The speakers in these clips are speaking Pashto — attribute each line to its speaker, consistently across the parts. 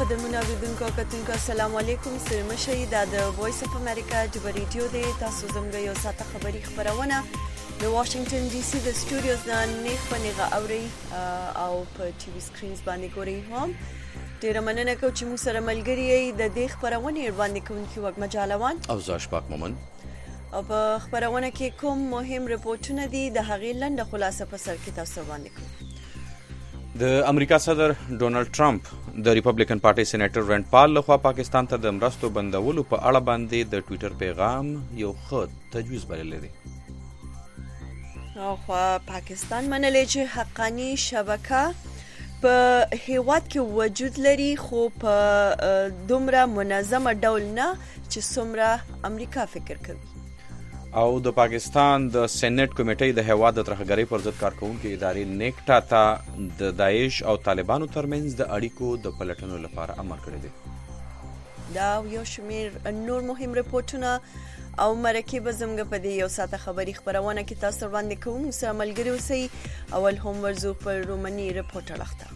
Speaker 1: قدرمنو اوریدونکو او کتونکو السلام علیکم. ستړي مشئ. دا د وایس اف امریکا ډیبه ریډیو دی. تاسو زموږ یو ساعته خبري خبرونه د واشنگټن ډي سي د سټوډیوز نه نیغ په نیغه اوري او په ټي وي سکرینز باندې ګورئ هم. ډیره مننه کوم چې موږ سره ملګري یې د دې خبرونه وړاندې کوونکي وګ مجالوان
Speaker 2: او زاش پاک مومن.
Speaker 1: او په خبرونه کې کوم مهم رپورټونه دي د هغې لنډه خلاصه په سر کې تاسو باندې کوم.
Speaker 2: د امریکا صدر ډونالد ټرمپ د ریپبلیکن پارټي سېنیټر رند پال لخوا پاکستان ته د مرستو بندولو په اړه باندې د ټویټر پیغام یو ښه تجویز بللی دی.
Speaker 1: او پاکستان منلی چې حقانی شبکه په هیواد کې وجود لري، خو په دومره منظمه ډول نه چې څومره امریکا فکر کوي.
Speaker 2: او د پاکستان د سېنیټ کمیټې د هیواد د ترهګرۍ پر ضد کارکونکو ادارې نیکټا ته د داعش او طالبانو ترمنځ د اړیکو د پلټنو لپاره امر کړی دی.
Speaker 1: دا یو شمیر نور مهم رپورټونه او مرکې به زموږ په دې یو ساعته خبري خبرونه کې تاسو وړاندې کوم. سره ملګري اوسئ. اول هم ورزو پر رومني رپورټ اړخته.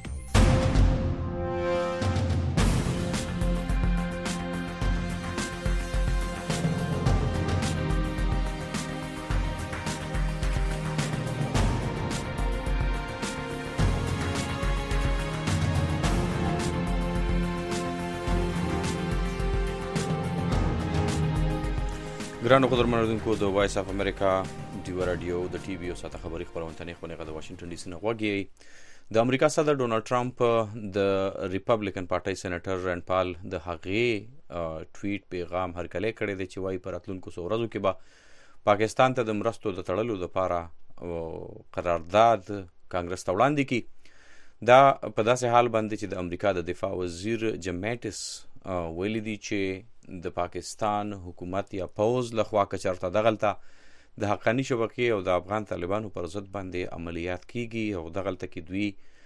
Speaker 2: ګرانو قدرمنو اوریدونکو د وایس اف امریکا ډیوه رادیو د ټي وي او ساته خبري خبرونه تنې خونې د واشنگټن ډي سي نه غوږی. د امریکا صدر ډونالد ټرمپ د ریپبلیکن پارټي سېنیټر رند پال د هغې ټویټ پیغام هرکلی کړی دی چې وایي په راتلونکو څو ورځو کې به پاکستان ته د مرستو د تړلو لپاره قرارداد کانګرس ته وړاندې کړي. دا په داسې حال باندې چې د امریکا د دفاع وزیر جیم میټس ویلي دی چې د پاکستان حکومت یا پوز لخوا که چېرته دغلته د حقاني شبکې او د افغان طالبانو پر ضد باندې عملیات کیږي او دغلته کې دوی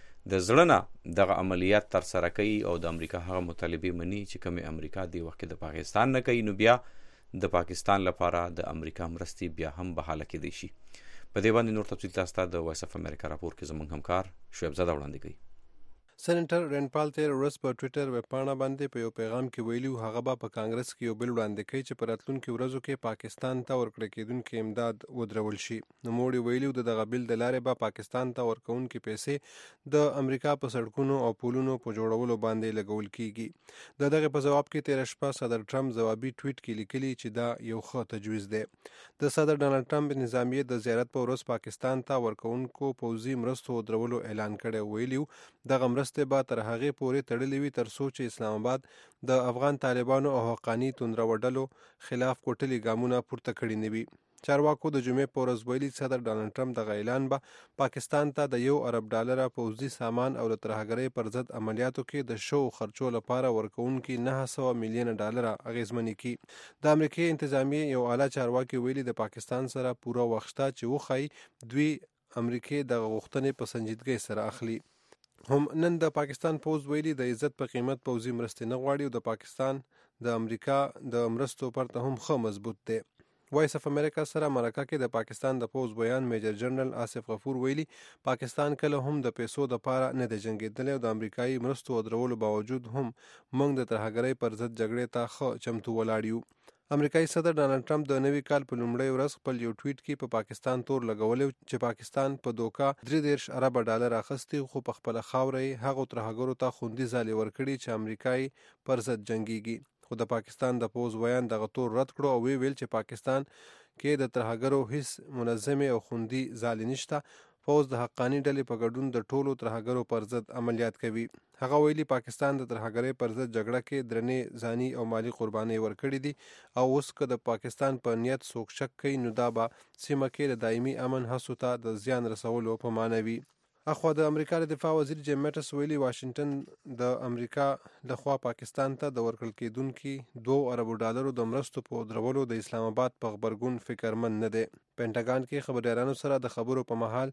Speaker 2: د زړه نه دغه عملیات ترسره کوي او د امریکا هغه مطالبې مني چې کومې امریکا دی وخت د پاکستان نه کوي، نو بیا د پاکستان لپاره د امریکا مرستې بیا هم بحاله کېدی شي. په دې باندې نور تفصیل تاسو ته د وایس اف امریکا راپور کې زموږ همکار شعیب زاده وړاندې کوي.
Speaker 3: سېنیټر رند پال تیر ورځ په ټویټر ویبپاڼه باندې په یو پیغام کې ویلي هغه به په کانګرس کې یو بل وړاندې کوي چې په راتلونکو ورځو کې پاکستان ته ورکړل کېدونکي امداد ودرول شي. نوموړي ویلي دغه بیل د لارې به پاکستان ته ورکوونکي پیسې د امریکا په سړکونو او پلونو په جوړولو باندې لګول کیږي. د دغه په جواب کې تیر شپه صدر ټرمپ جوابي ټویټ کې لیکلي چې دا یو ښه تجویز دی. د صدر ډونالد ټرمپ نظامیه د زیارت په ورځ پاکستان ته ورکوونکو پوځي مرستو درولو اعلان کړی. ویلي دغه مرستې به تر هغې پورې تړلې وي تر څو چې اسلام آباد د افغان طالبانو او حقاني توندروډلو خلاف کوټلي ګامونه پورته کړي نه وي. چارواکو د جمعې په ورځ ویلي صدر ډونالد ټرمپ دغه اعلان به پاکستان ته د $1 ارب پوځي سامان او د ترهګرۍ پر ضد عملیاتو کې د شو خرچو لپاره ورکوونکي $900 میلیون اغیزمنې کړي. د امریکای انتظامیه یو اعلی چارواکي ویلي د پاکستان سره پوره وخت شته چې وښایي دوی امریکای د غوښتنې په سنجیدګۍ سره اخلي. هم نن د پاکستان پوز ویلي د عزت په قیمت پوځي مرستې نه غواړي او د پاکستان د امریکا د مرستو پرته هم ښه مضبوط دی. وایس اف امریکا سره مرکه کې د پاکستان د پوز بیان میجر جنرال آصف غفور ویلي پاکستان کله هم د پیسو د پاره نه دی جنګېدلی او د امریکایي مرستو درولو باوجود هم موږ د ترهګرۍ پر ضد جګړې ته ښه چمتو ولاړ یو. امریکایي صدر ډونالد ټرمپ د نوي کال په لومړۍ ورځ خپل یو ټویټ کې په پاکستان تور لګولی چې پاکستان په دوکه $33 ارب اخیستي خو په خپله خاوره یې هغو ترهګرو ته خوندي ځالې ورکړي چې امریکایي پر ضد جنګیږي. خو د پاکستان د پوز بیان دغه تور رد کړو او ویل چې پاکستان کې د ترهګرو هیڅ منظمې او خوندي ځالې نشته. پوز د حقاني ډلې په ګډون د ټولو ترهګرو پر ضد عملیات کوي. هغه ویلي پاکستان د ترهګرۍ پر ضد جګړه کې درنې ځاني او مالی قربانۍ ورکړي دي او اوس که د پاکستان په نیت څوک شک کوي نو دا به سیمه کې د دایمي امن هڅو ته د زیان رسولو په معنی وي. اخوا د امریکا د دفاع وزیر جیم میټس ویلي واشنگټن د امریکا لخوا پاکستان ته د ورکړل کېدونکي $2 ارب د مرستو په درولو د اسلام آباد په غبرګون فکرمند نه دی. پینټاګان کې خبريالانو سره د خبرو په مهال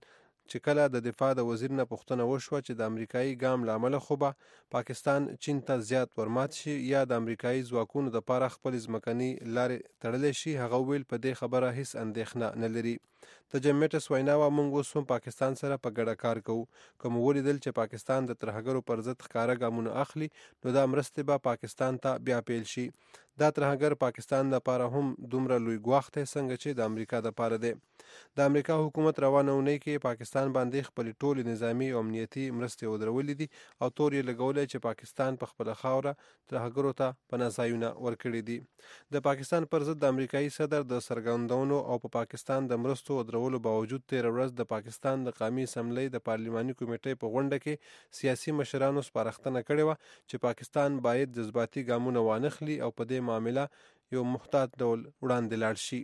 Speaker 3: چې کله د دفاع د وزیر نه پوښتنه وشوه چې د امریکایي ګام لامل خو به پاکستان چین ته زیات ورمات شي یا د امریکایي ځواکونو د پاره خپل ځمکني لارې تړلې شي، هغه ویل په دې خبره هیڅ اندېښنه نه لري. د جیم میټس ویناوه موږ اوس هم پاکستان سره په ګډه کار کوو. کوم ولیدل چې پاکستان د ترهګرو پر ضد ښکاره ګامونه اخلي نو دا مرستې به پاکستان ته بیا پیل شي. دا ترهګر پاکستان لپاره هم دومره لوی ګواښ دی څنګه چې د امریکا لپاره دی. د امریکا حکومت روانه اونۍ کې پاکستان باندې خپل ټول نظامی او امنیتي مرستې ودرولې دي او تور یې لګولې چې پاکستان په خپل خاوره ترهګرو ته پناه ځایونه ورکړي دي. د پاکستان پر ضد د امریکایي صدر د څرګندونو او په پاکستان د مرستو ودرولو باوجود 13 ورځ د پاکستان د قومي اسمبلی د پارلماني کمیټې په غونډه کې سیاسي مشرانو سپارښتنه کړې وه چې پاکستان باید جذباتي ګامونه وانخلي او په دې معامله یو محتاط ډول وړاندې لاړ شي.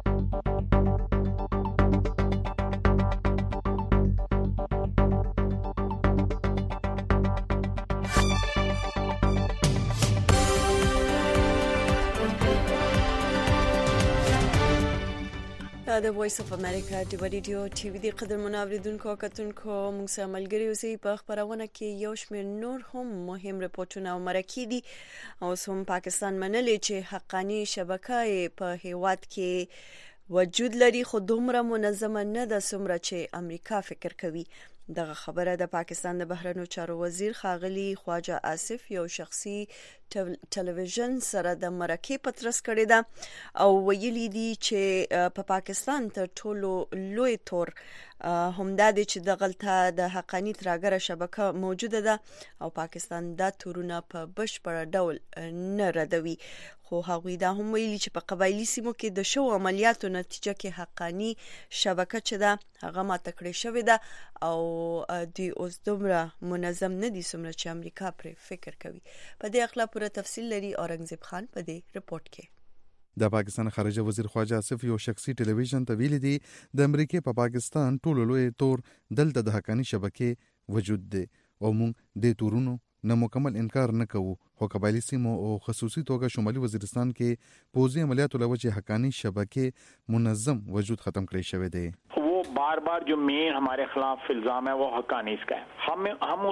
Speaker 1: د وایس اف امریکا د ریډیو ټي وي د قدرمنو اوریدونکو او کتونکو موږ سره ملګري اوسئ. په خبرونه کې یو شمېر نور هم مهم رپورټونه او مرکې دي. اوس هم پاکستان منلي چې حقاني شبکه په هیواد کې وجود لري خو دومره منظمه نه ده څومره چې امریکا فکر کوي. دغه خبره د پاکستان د بهرنیو چارو وزیر ښاغلي خواجه آصف یو شخصي ټلویزیون سره د مرکې پترس کړې ده او ویلي دي چې په پاکستان تر ټولو لوی تور همدا دی چې دغلته د حقاني ترهګره شبکه موجوده ده او پاکستان دا تورونه په بشپړ ډول نه ردوي. خو هغوی دا هم ویلي چې په قبایلي سیمو کې د شو عملیاتو نتیجه کې حقاني شبکه چې ده هغه ماته کړې شوې ده او دوی اوس دومره منظم نه دي څومره چې امریکا پرې فکر کوي. په دې اخلا پوره تفصیل لري اورنګزیب خان په دې رپورت کې.
Speaker 4: د پاکستان خارجه وزیر خواجه آصف یو شخصي ټلویزیون ته ویلي دي د امریکای په پاکستان ټولو لوی تور دلته د حقاني شبکې وجود دی او موږ د تورونو نه مکمل انکار نه کوو خو قبایلی سیمو او خصوصي توګه شمالي وزیرستان کې پوځي عملیاتو له وجې حقاني شبکې منظم وجود ختم کړی شوی دی.
Speaker 5: बार बार जो मेन हमारे खिलाफ इल्जाम है वो हक्कानीस का है. हम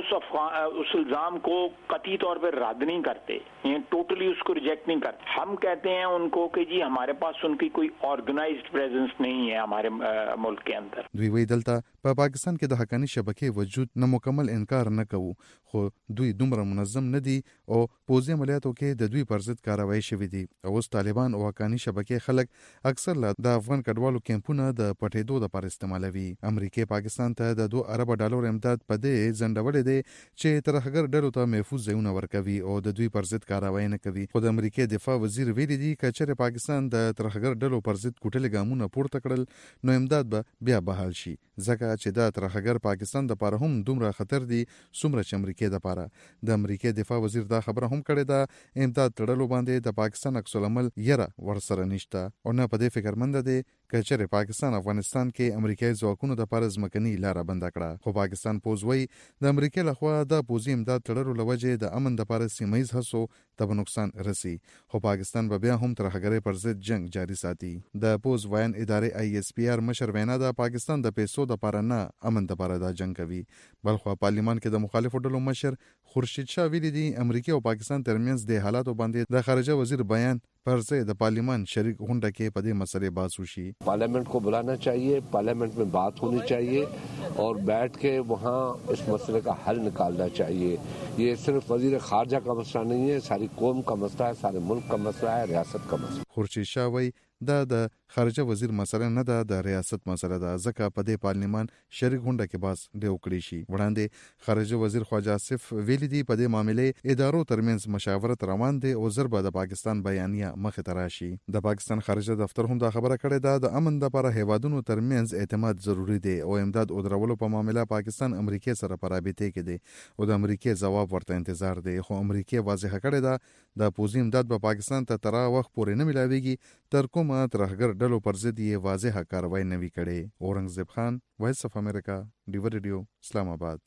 Speaker 5: उस इल्जाम को कतई तौर पर रद्द नहीं करते, टोटली उसको रिजेक्ट नहीं करते. हम कहते हैं उनको कि जी हमारे पास उनकी कोई ऑर्गेनाइज्ड प्रेजेंस नहीं है हमारे मुल्क के अंदर.
Speaker 4: دوی وی دلته په پاکستان کې د حقاني شبکې وجود نه مکمل انکار نه کوو خو دوی دومره منظم نه دي او پوځي عملیاتو کې د دوی پر ضد کاروایی شوې دي او اوس طالبان او حقاني شبکې خلک اکثر د افغان کډوالو کیمپونه د پټېدو لپاره استعمالوي. امریکا پاکستان ته د $2 ارب امداد په دې ځنډولې دي چې ترهګر ډلو ته محفوظ ځایونه ورکوي او د دوی پر ضد کاروایی نه کوي. خو د امریکا دفاع وزیر ویلي دي چې چېرې پاکستان د ترهګر ډلو پر ضد کوټلې ګامونه پورته کړل نو امداد به بیا بحال شي ځکه چې دا ترهګر پاکستان د لپاره هم دومره خطر دي څومره چې امریکا د لپاره. د امریکا دفاع وزیر دا خبره هم کړې ده امداد تړلو باندې د پاکستان عکس العمل یره ورسره نشته او نه په دې فکرمند دي چې چېرې پاکستان افغانستان کې امریکایي ځواکونو د لپاره ځمکني لاره بنده کړه. خو پاکستان پوځ وایي د امریکا لخوا د پوځي امداد تړلو له وجې د امن لپاره سیمهییز هڅو ته به نقصان رسي خو پاکستان به بیا هم ترهګرۍ پر ضد جنگ جاري ساتي. د پوځ وایان ادارې ISPR مشر وینا ده پاکستان د پیسو لپاره نه امن لپاره دا جنگ کوي. بلخو پارلیمان کې د مخالفو ډلو مشر خورشید شاه ویلي دي امریکا او پاکستان ترمنځ د حالاتو باندې د خارجه وزیر بیان پر ضد د پارلیمان شریک غونډه کې په دې مسلې بحث وشي.
Speaker 6: पार्लियामेंट को बुलाना चाहिए, पार्लियामेंट में बात होनी चाहिए और बैठ के वहाँ इस मसले का हल निकालना चाहिए. ये सिर्फ वजीर खारजा का मसला नहीं है, सारी कौम का मसला है, सारे मुल्क का मसला है, रियासत का मसला.
Speaker 4: خورشید شاه وایي دا د خارجه وزیر مسله نه ده د ریاست مسله ده ځکه په دې پارلیمان شریک غونډه کې بحث ډېر وکړي شي. وړاندې خارجه وزیر خواجه آصف ویلي دي په دې معاملې ادارو ترمنځ مشاورت روان دي او زر به د پاکستان بیانیه مخې ته راشي. د پاکستان خارجه دفتر هم دا خبره کړې ده د امن لپاره هیوادونو ترمنځ اعتماد ضروری دی او امداد او درولو په معاملې پاکستان امریکا سره په رابطه کې دی او د امریکا ځواب ورته انتظار دی. خو امریکا واضح کړې ده د پوځي امداد په پاکستان ته تر وخت پورې نه ملاويږي تر کومه ترهګر ډلو پر ضد یې واضحه کاروایی نه وي کړې. اورنګزیب خان، وایس اف امریکا، ډیو ریډیو، اسلام آباد.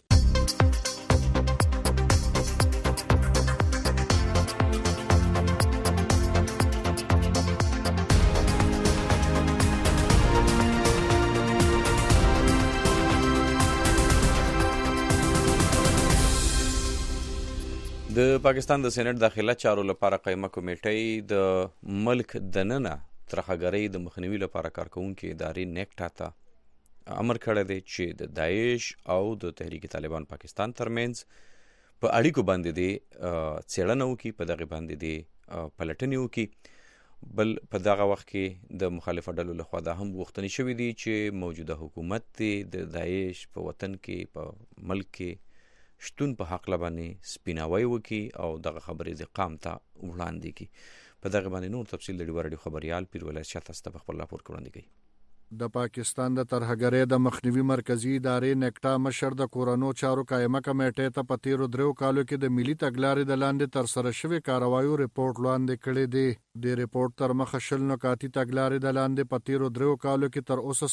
Speaker 2: د پاکستان د سېنات داخله چارو لپاره قائمه کمیټې د ملک دننه ترهګرۍ د مخنیوي لپاره کارکونکو ادارې نیکټا ته امر کړی دی چې د داعش او د تحریک طالبان پاکستان ترمنځ په اړیکو باندې دی څېړنه وکړي، په دغه باندې دی پلټنې وکړي. بل په دغه وخت کې د مخالفه ډلو لخوا دا هم غوښتنې شوې دي چې موجوده حکومت دی د داعش په وطن کې په ملک کې شتون په حق لبانې سپیناوی وکي او دغه خبرې د قام ته وړاندې کی. په دغه باندې نور تفصیل د ډیوار خبريال پیر ولایت شاه تاسو ته خپل راپور وړاندې کوي.
Speaker 7: د پاکستان د ترهګرۍ د مخنیوي مرکزی ادارې نیکټا مشر د کورونو چارو قائمه کمیټې ته په تیرو 3 کالو کې د ملي تګلارې د لاندې تر سره شوی کاروایو ریپورت وړاندې کړی دی. د ریپورت تر مخه شل نکاتی تګلارې د لاندې په تیرو 3 کالو کې تر اوسه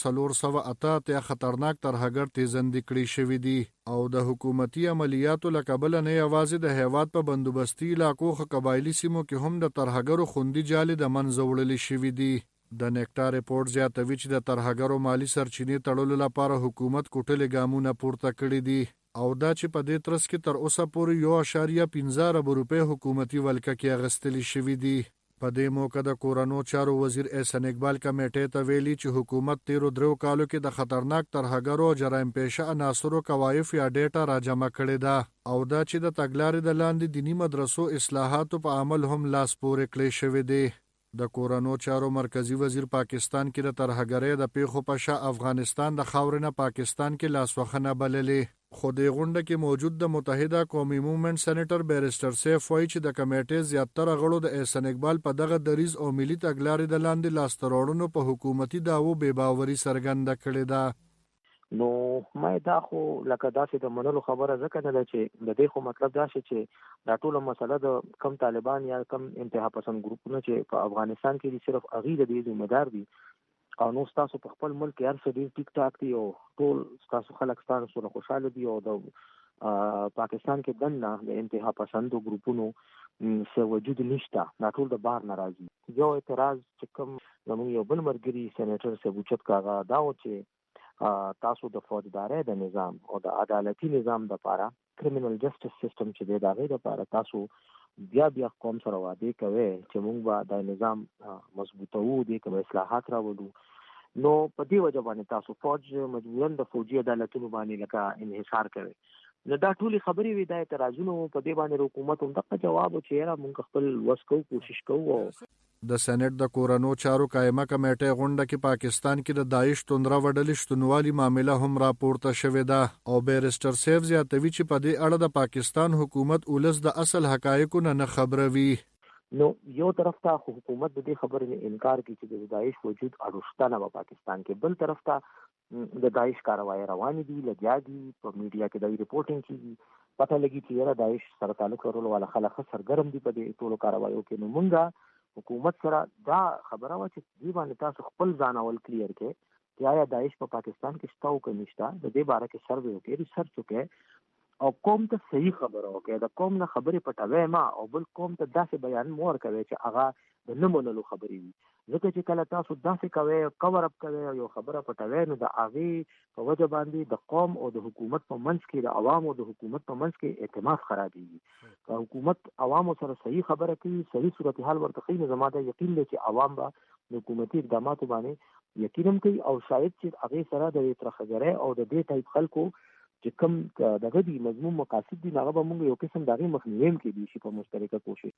Speaker 7: 488 خطرناک ترهګر تیزندې کړي شوی دي او د حکومتي عملیاتو لکبل نه یوازې د هیواد په بندوبستي علاقو خو قبایلی سیمو کې هم د ترهګرو خوندي جالي د منځ وړل شوی دي. د نیکټا ریپورت زیاتوي چې د ترهګرو مالی سرچینې تړلو لپاره حکومت کوټلې ګامونه پورته کړي دي او دا چې په دې ترڅ کې تر اوسه پورې 1.15 ارب روپۍ حکومتي ولکه کې اغستلې شوي دي. په دې موقع د کورونو چارو وزیر احسان اقبال کمیټې ته ویلي چې حکومت تیرو 3 کالو کې د خطرناک ترهګرو او جرایم پیشه عناصرو کوایف یا ډیټا راجمع کړې ده او دا چې د تګلارې د لاندې دینی مدرسو اصلاحاتو په عمل هم لاس پورې کړی شوی دی. د کورونو چارو مرکزی وزیر پاکستان کې د ترهګرۍ د پیښو په شا افغانستان د خاورنه پاکستان کې لاسوخنه بللې خو د غونډه کې موجود د متحده قومي موومېنټ سېنیټر بیرسټر سیف وایي چې د کمیټې زیاتره غړو د احسان اقبال په دغه دریز او ملي تګلارې د لاندې لاستروړنو په حکومتي داوو بے باوري څرګنده کړې ده.
Speaker 8: نو مې دا خو لکه داسې د منلو خبره ځکه نه ده چې د دې خو مطلب دا شي چې دا ټوله مسله د کم طالبان یا کم انتها پسند ګروپونه چې په افغانستان کې دي صرف هغه د دې ذمہ دار دي او نو تاسو په خپل ملک کې هر څه ډیر ټیک ټاک دي او ټول تاسو خلک تاسو سره خوشاله دي او د پاکستان کې دنه د انتها پسند ګروپونو څه وجود نشته. دا ټول د بار ناراضي. یو اعتراض چې کوم زموږ یو بل مرګري سېنیټر سبوچت کاغه دا و چې تاسو د فوجدارۍ د نظام او د عدالتي نظام د لپاره کریمینل جسټس سیستم چې د دغه لپاره تاسو بیا قوم سره وعده کوي چې موږ به د نظام مضبوطو دي کوم اصلاحات راوړو. نو په دې وجه باندې تاسو فوج مجبورن د فوجي عدالتونو باندې لکه انحصار کوي. نو دا ټولي خبرې وي د اعتراضونو په دې باندې حکومت هم دغه جواب چې موږ خپل وسکو کوشش کوو.
Speaker 7: د سېنات د کورونو چارو قائمه کمیټې غونډه کې پاکستان کې د داعش توندره وډلې شتونوالي معاملې هم راپورته شوې ده او بیرسټر سیف زیاتوي چې په دې اړه د پاکستان حکومت ولس د اصل حقایقو نه خبروي.
Speaker 8: نو یو طرف ته حکومت د دې خبرې نه انکار کوي چې د داعش وجود اړوشتنه په پاکستان کې، بل طرف ته د داعش کاروایی روان دي لګیا دي په میډیا کې د ریپورتینګ کیږي پته لګي چې داعش سره تعلق لرلو والا خلک سرګرم دي په دې ټولو کاروایو کې. نو مونږه حکومت سره دا خبره و چې دی باندې تاسو خپل ځان اول کلیر کړئ چې آیا داعش په پاکستان کې شته او که نشته. د دې باره کې سروې وکړئ، ریسرچ وکړئ او قوم ته صحیح خبره وکړئ. د قوم نه خبرې پټوي ما او بل قوم ته داسې بیان مور کوي چې هغه د نه منلو خبرې وي. ځکه چې کله تاسو داسې کوئ کور اپ کوئ یو خبره پټوي نو د هغې په وجه باندې د قوم او د حکومت په منځ کې د عوامو د حکومت په منځ کې اعتماد خرابېږي. که حکومت عوامو سره صحیح خبره کوي صحیح صورتحال ورته ښیي نو زما دا یقین دی چې عوام به د حکومتي اقداماتو باندې یقین هم کوي او شاید چې هغې سره د ترهګرۍ او د دې ټایپ خلکو چې کوم دغه دي مضمون مقاصد دي هغه به موږ یو قسم د هغې مخنیوی هم کیدی شي په مشترکه کوشش.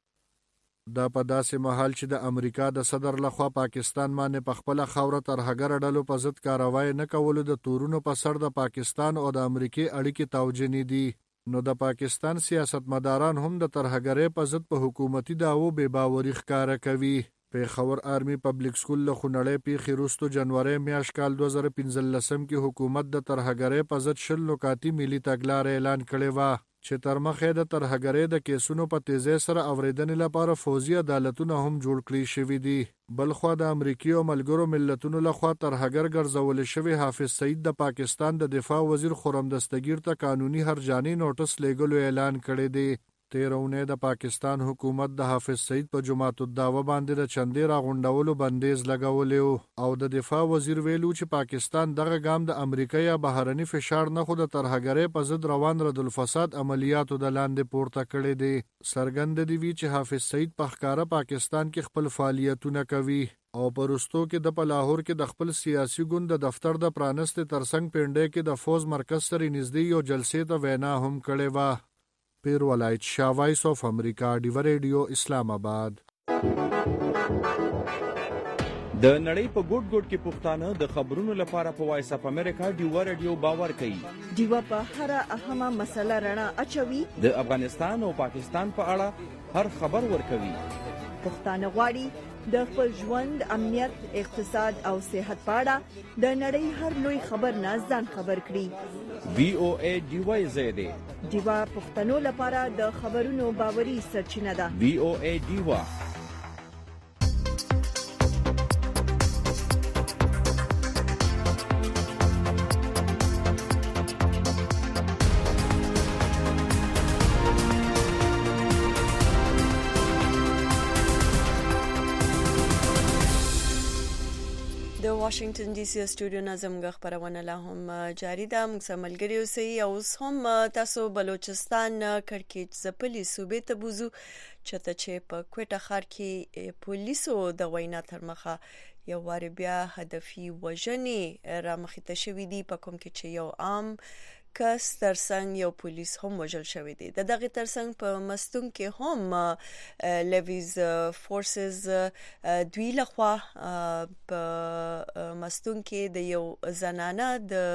Speaker 7: دا په داسې مهال چې د امریکا د صدر لخوا پاکستان باندې په خپل خوره ترهګر ډلو په ضد کاروایی نه کولو د تورونو په سر د پاکستان او د امریکای اړیکې توجنې دي. نو د پاکستان سیاستمداران هم د ترهګرۍ په ضد په حکومتي داوو بے باوري ښکاره کوي. پیښور آرمي پبلک سکول له خونړۍ پیښې وروسته جنوري میاشت کال 2015 کې حکومت د ترهګرۍ په ضد 10 نکاتي ملي تګلارې اعلان کړې وه چې تر مخې د ترهګرۍ د کیسونو په تیزۍ سره اورېدنې لپاره فوزي عدالتونه هم جوړ کړي شوي دي. بلخوا د امریکای او ملګرو ملتونو لخوا ترهګر ګرځول شوی حافظ سعید د پاکستان د دفاع وزیر خرم دستگیر ته قانوني هرجاني نوټس لیږلو اعلان کړی دی. تیر اونۍ د پاکستان حکومت د حافظ سعید په جمعة الدعوه باندې د چندې راغونډولو بندیز لګولې او د دفاع وزیر ویلو چې پاکستان دغه ګام د امریکا یا بهرني فشار نه خو د ترهګرۍ په ضد روان ردالفساد عملیاتو د لاندې پورته کړی دی. څرګند دی چې حافظ سعید په ښکاره پاکستان کې خپل فعالیتونه کوي او پرستو کې د لاهور کې د خپل سیاسي ګوند د دفتر د پرانستې ترڅنګ پنډۍ کې د فوز مرکز سره نږدې یو جلسې ته وینا هم کړې وه. پیر ولایت شاه، وایس آف امریکا، ډیو ریډیو، اسلام آباد.
Speaker 9: د نړۍ په ګوټ ګوټ کې پښتانه د خبرونو لپاره په وایس اف امریکا ډیو ریډیو باور کوي.
Speaker 1: ډیو په هر اهمه مسله رڼا اچوي.
Speaker 9: د افغانستان او پاکستان په اړه هر خبر ورکوي.
Speaker 1: پښتانه غواړي د خپل ژوند، امنیت، اقتصاد او صحت په اړه د نړۍ هر لوی خبر نه ځان خبر کړي.
Speaker 9: VOA ډیو زیاده
Speaker 1: ډیو پښتنو لپاره د خبرونو باوري سرچینه ده.
Speaker 9: VOA ډیو.
Speaker 1: د واشنگټن ډي سي سټوډیو نظم غ خبرونه لا هم جاری ده. موږ سره ملګری اوسئ او اوس هم تاسو بلوچستان کړکېچ زپلي صوبې ته بوزو چې په کوټه ښار کې پولیسو د وینا تر مخه یو وار بیا هدفي وژنې را مخې ته شوې دي، په کوم کې چې یو عام کس ترڅنګ یو پولیس هم وژل شوی دی. د دغه ترڅنګ په مستون کې هم لیویز فورسز دوی لخوا په مستون کې د یو زنانه د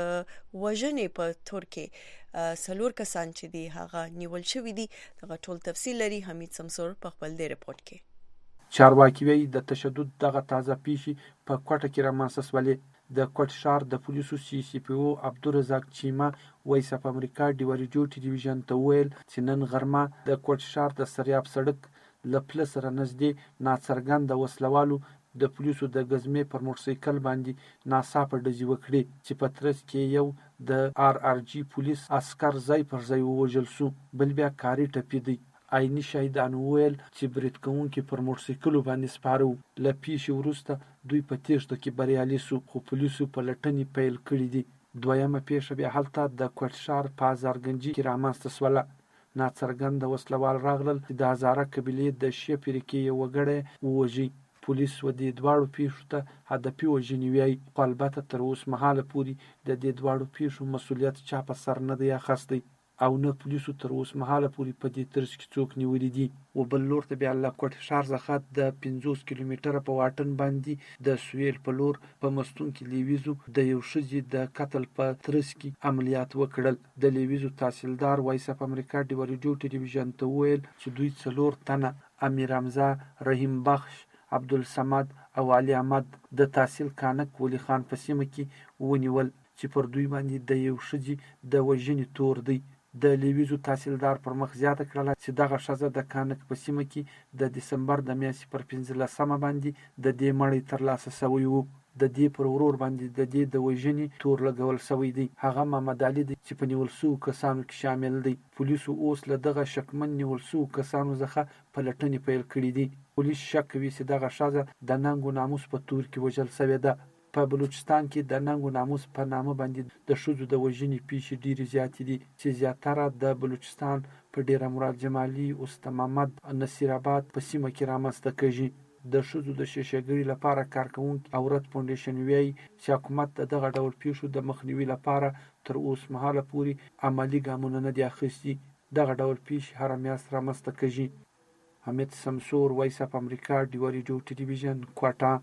Speaker 1: وژنې په تور کې سلور کسان چې دی هغه نیول شوی دي. دغه ټول تفصیل لري حمید سمسور په خپل دی رپورت کې.
Speaker 10: چارواکي وی د تشدد دغه تازه پیښې په کوټه کې رامنځته شولې. د کوټ ښار د پولیسو CCPO عبدالرزاق چیما وایس اف امریکا ډیو ریډیو ټلویزیون ته ویل چې نن غرمه د کوټ ښار د سریاب سړک له پله سره نږدې ناڅرګنده وسلوالو د پولیسو د ګزمې پر موټرسایکل باندې ناڅاپه ډزې وکړې چې په ترڅ کې یو د RRG پولیس عسکر ځای پر ځای ووژل شو، بل بیا کاري ټپي دی. عیني شاهدانو ویل چې برید کوونکي پر موټرسایکلو باندې سپاره وو. له پیښې وروسته دوی په تیښته کې بریالي شو، خو پولیسو په لټنې پیل کړي دي. دویمه پیښه بیا هلته د کوټ ښار په هزارګنجي کې رامنځته شوله. ناڅرګنده وسلوال راغلل چې د هزاره قبیلې د شیعه فرقې یو وګړی ووژي. پولیس و دې دواړو پیښو ته هدفي وژنې وایي، خو البته تر اوس مهاله پورې د دې دواړو پیښو مسؤلیت چا په سر نه دی اخیستی او نه پولیسو تر اوس مهاله پورې په دې ترڅ کې څوک نیولي دي. و بل لور ته بیا له کوټ ښار څخه د 50 کیلومتره په واټن باندې د سویل په لور په مستون کې لیویزو د یو ښځې د قتل په ترڅ کې عملیات وکړل. د لیویزو تحصیلدار وایس اف امریکا ډیو ریډیو ټلویزیون ته ویل چې دوی 4 تنه امیر حمزه، رحیم بخش، عبدالصمد او علي احمد د تحصیل کانک ولی خان په سیمه کې ونیول چې پر دوی باندې د یو ښځې د وژنې تور دی. د لیویزو تحصیلدار پر مخ زیاته کړله چې دغه ښځه د کانک په سیمه کې د دسمبر د میاشتې پر 15 باندې د دې مړی ترلاسه شوی وو. د دې پر ورور باندې د دې د وژنې تور لګول شوی دی. هغه محمد علي دی چې په نیول شوو کسانو کې شامل دی. پولیسو اوس له دغه شکمن نیول شوو کسانو څخه په لټنې پیل کړي دي. پولیس شک کوي چې دغه ښځه د ننګ و ناموس په تور کې وژل شوې ده. په بلوچستان کې د ننګ و ناموس په نامه باندې د ښځو د وژنې پیښې ډېرې زیاتې دي چې زیاتره د بلوچستان په ډیره مراد جمالي، اوسط محمد، نصیر آباد په سیمه کې رامنځته کېږي. د ښځو د شیشهګرۍ لپاره کارکوونکي عورت فاونډیشن وایي چې حکومت د دغه ډول پیښو د مخنیوي لپاره تر اوس مهاله پورې عملي ګامونه نه دي اخیستي. دغه ډول پیښې هره میاشت رامنځته کېږي. حمید سمسور، وایس اف امریکا ډیو ریډیو ټلویزیون، کوټه.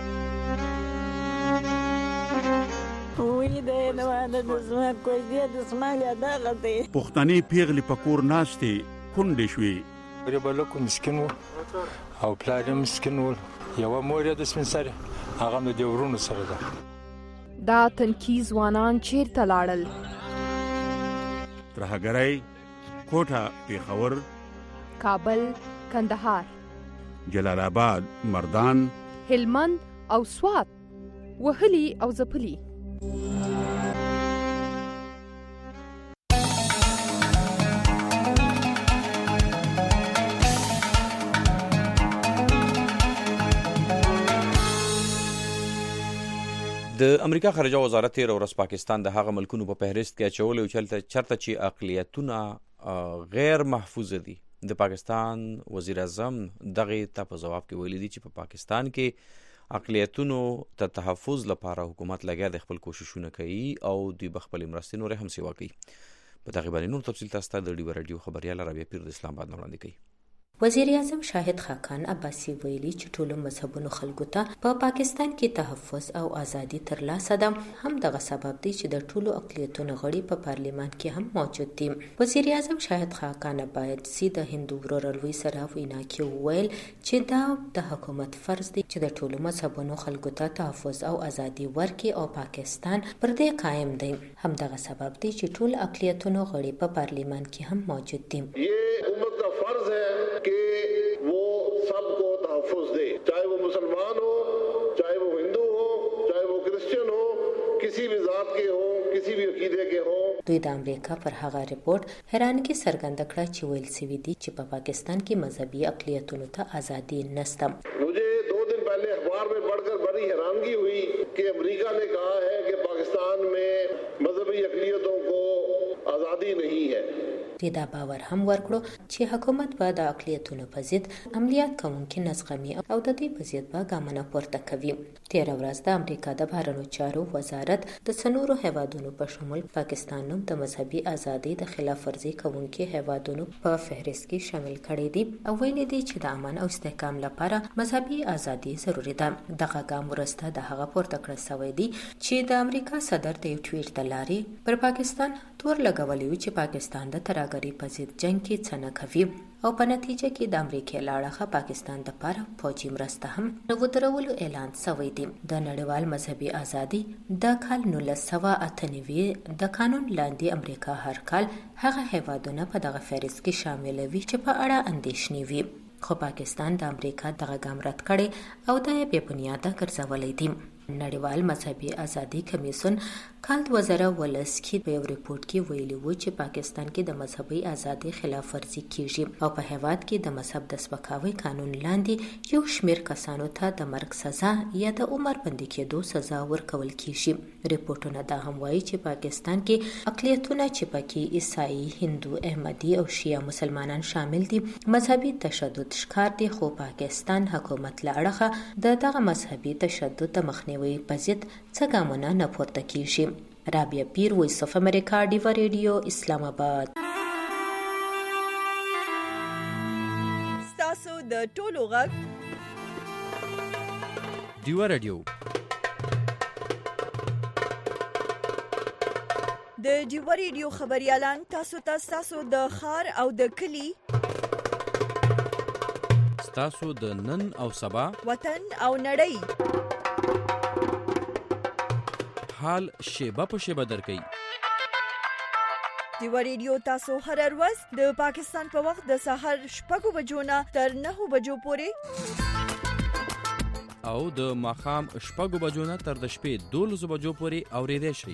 Speaker 11: پښتنې پیغلې په کور ناستې کونډې شوې.
Speaker 12: غریبه مسکین و او پلار یې مسکین و. یوه مور یې د سپین سرې، هغه هم د دې ورونو سره ده.
Speaker 13: دا تنکي ځوانان چیرته لاړل؟
Speaker 11: ترهګرۍ کوټه، پیښور،
Speaker 13: کابل، کندهار،
Speaker 11: جلال آباد، مردان،
Speaker 13: هلمند او سوات وهلي او ځپلي.
Speaker 2: د امریکا خارجه وزارت تیر ورځ پاکستان د هغه ملکونو په فهرست کې اچولی او چرته چې اقلیتونه غیر محفوظ دي. د پاکستان وزیر اعظم دغه ته په جواب کې ویلي دي چې په پاکستان کې اقلیتونو ته تحفظ لپاره حکومت لګیا د خپل کوششونه کوي او دوی به خپل مرستې نورې هم سیوا کوي. په دغه باندې نور تفصیل تاسو ته د ډیو رادیو خبريال رابعه پیر د اسلام آباد وړاندې کوي.
Speaker 14: وزیر اعظم شاهد خاقان عباسی ویلي چې ټولو مذهبونو خلکو ته په پاکستان کې تحفظ او ازادي ترلاسه ده. هم دغه سبب دی چې د ټولو اقلیتونو غړي په پارلیمان کې هم موجود دي. وزیر اعظم شاهد خاقان عباسی د هندو ورورلوي سره وینا کې وویل چې دا د حکومت فرض دی چې د ټولو مذهبونو خلکو ته تحفظ او ازادي ورکړي او پاکستان پر دې قائم دی. هم دغه سبب دی چې ټول اقلیتونو غړي په پارلیمان کې هم موجود دي.
Speaker 15: حکومت کا فرض ہے کہ وہ سب کو تحفظ دے, چاہے وہ مسلمان ہو, چاہے وہ ہندو ہو, چاہے وہ کرسچن ہو, کسی بھی ذات کے ہو, کسی بھی عقیدے کے ہو.
Speaker 14: دوی د امریکا پر هغه رپورت حیرانګي څرګنده کړه چې ویل سوي دي چې په پاکستان کې مذهبي اقلیتونو ته ازادي نشته.
Speaker 15: مجھے 2 دن پہلے اخبار میں پڑھ کر بڑی حیرانگی ہوئی کہ امریکا نے کہا ہے کہ پاکستان میں مذہبی اقلیتوں کو آزادی نہیں ہے.
Speaker 14: دا باور هم ورکړو چې حکومت به د اقلیتونو په ضد عملیات کوونکي نظغمي او د دې په ضد به ګامونه پورته کوي. تېره ورځ د امریکا د بهرنیو چارو وزارت د څلورو هیوادونو په شمول پاکستان نوم د مذهبي ازادۍ د خلاف ورزي کوونکي هیوادونو په فهرست کې شامل کړی دی او ویلي دی چې د امن او استحکام لپاره مذهبي ازادي ضروري ده. دغه ګام وروسته د هغه پورته کړل شوی دی چې د امریکا صدر د یو ټویټ د لارې پر پاکستان تور لګولی و چې پاکستان د ترهګرۍ په ضد جنګ کې څه نه کوي او په نتیجه کې د امریکا له اړخه پاکستان دپاره فوجي مرسته هم د ودرولو اعلان شوی دی. د نړیوال مذهبي ازادي د کال 1998 د قانون لاندې امریکا هر کال هغه هیوادونه په دغه فهرست کې شاملوي چې په اړه اندېښنې وي, خو پاکستان د امریکا دغه ګام رد کړی او د یې بې بنیاده ګرځولی دی. نړیوال مذهبي ازادي کمیسیون کال 2019 کې په یو ریپورت کې ویلي و چې پاکستان کې د مذهبي ازادي خلاف ورزي کیږي او په هیواد کې د مذهب د سپکاوي قانون لاندې یو شمېر کسانو ته د مرګ سزا یا د عمر بندي کېدو سزا ورکول کیږي. ریپورتونه دا هم وایي چې پاکستان کې اقلیتونه چې پکې عیسائی, هندو, احمدي او شیعه مسلمانان شامل دي مذهبي تشدد ښکار دي, خو پاکستان حکومت له اړخه د دغه مذهبي تشدد د مخنیوي په ضد څه ګامونه نه پورته کیږي. رابعه پیر, وایس اف امریکا, ډیو رادیو, اسلام آباد.
Speaker 1: ستاسو د ټولو غږ
Speaker 9: ډیو رادیو.
Speaker 1: د ډیو رادیو خبريالان تاسو د ښار او د کلی,
Speaker 9: تاسو د نن او سبا,
Speaker 1: وطن او نړۍ
Speaker 9: حال شیبه په شیبه درکوي.
Speaker 1: ډیو رادیو تاسو هر ورځ د پاکستان په وخت د سهار 6 بجو نه تر 9 بجو پورې
Speaker 9: او د ماښام 6 بجو نه تر د شپې 12 بجو پورې اوریدئ شئ.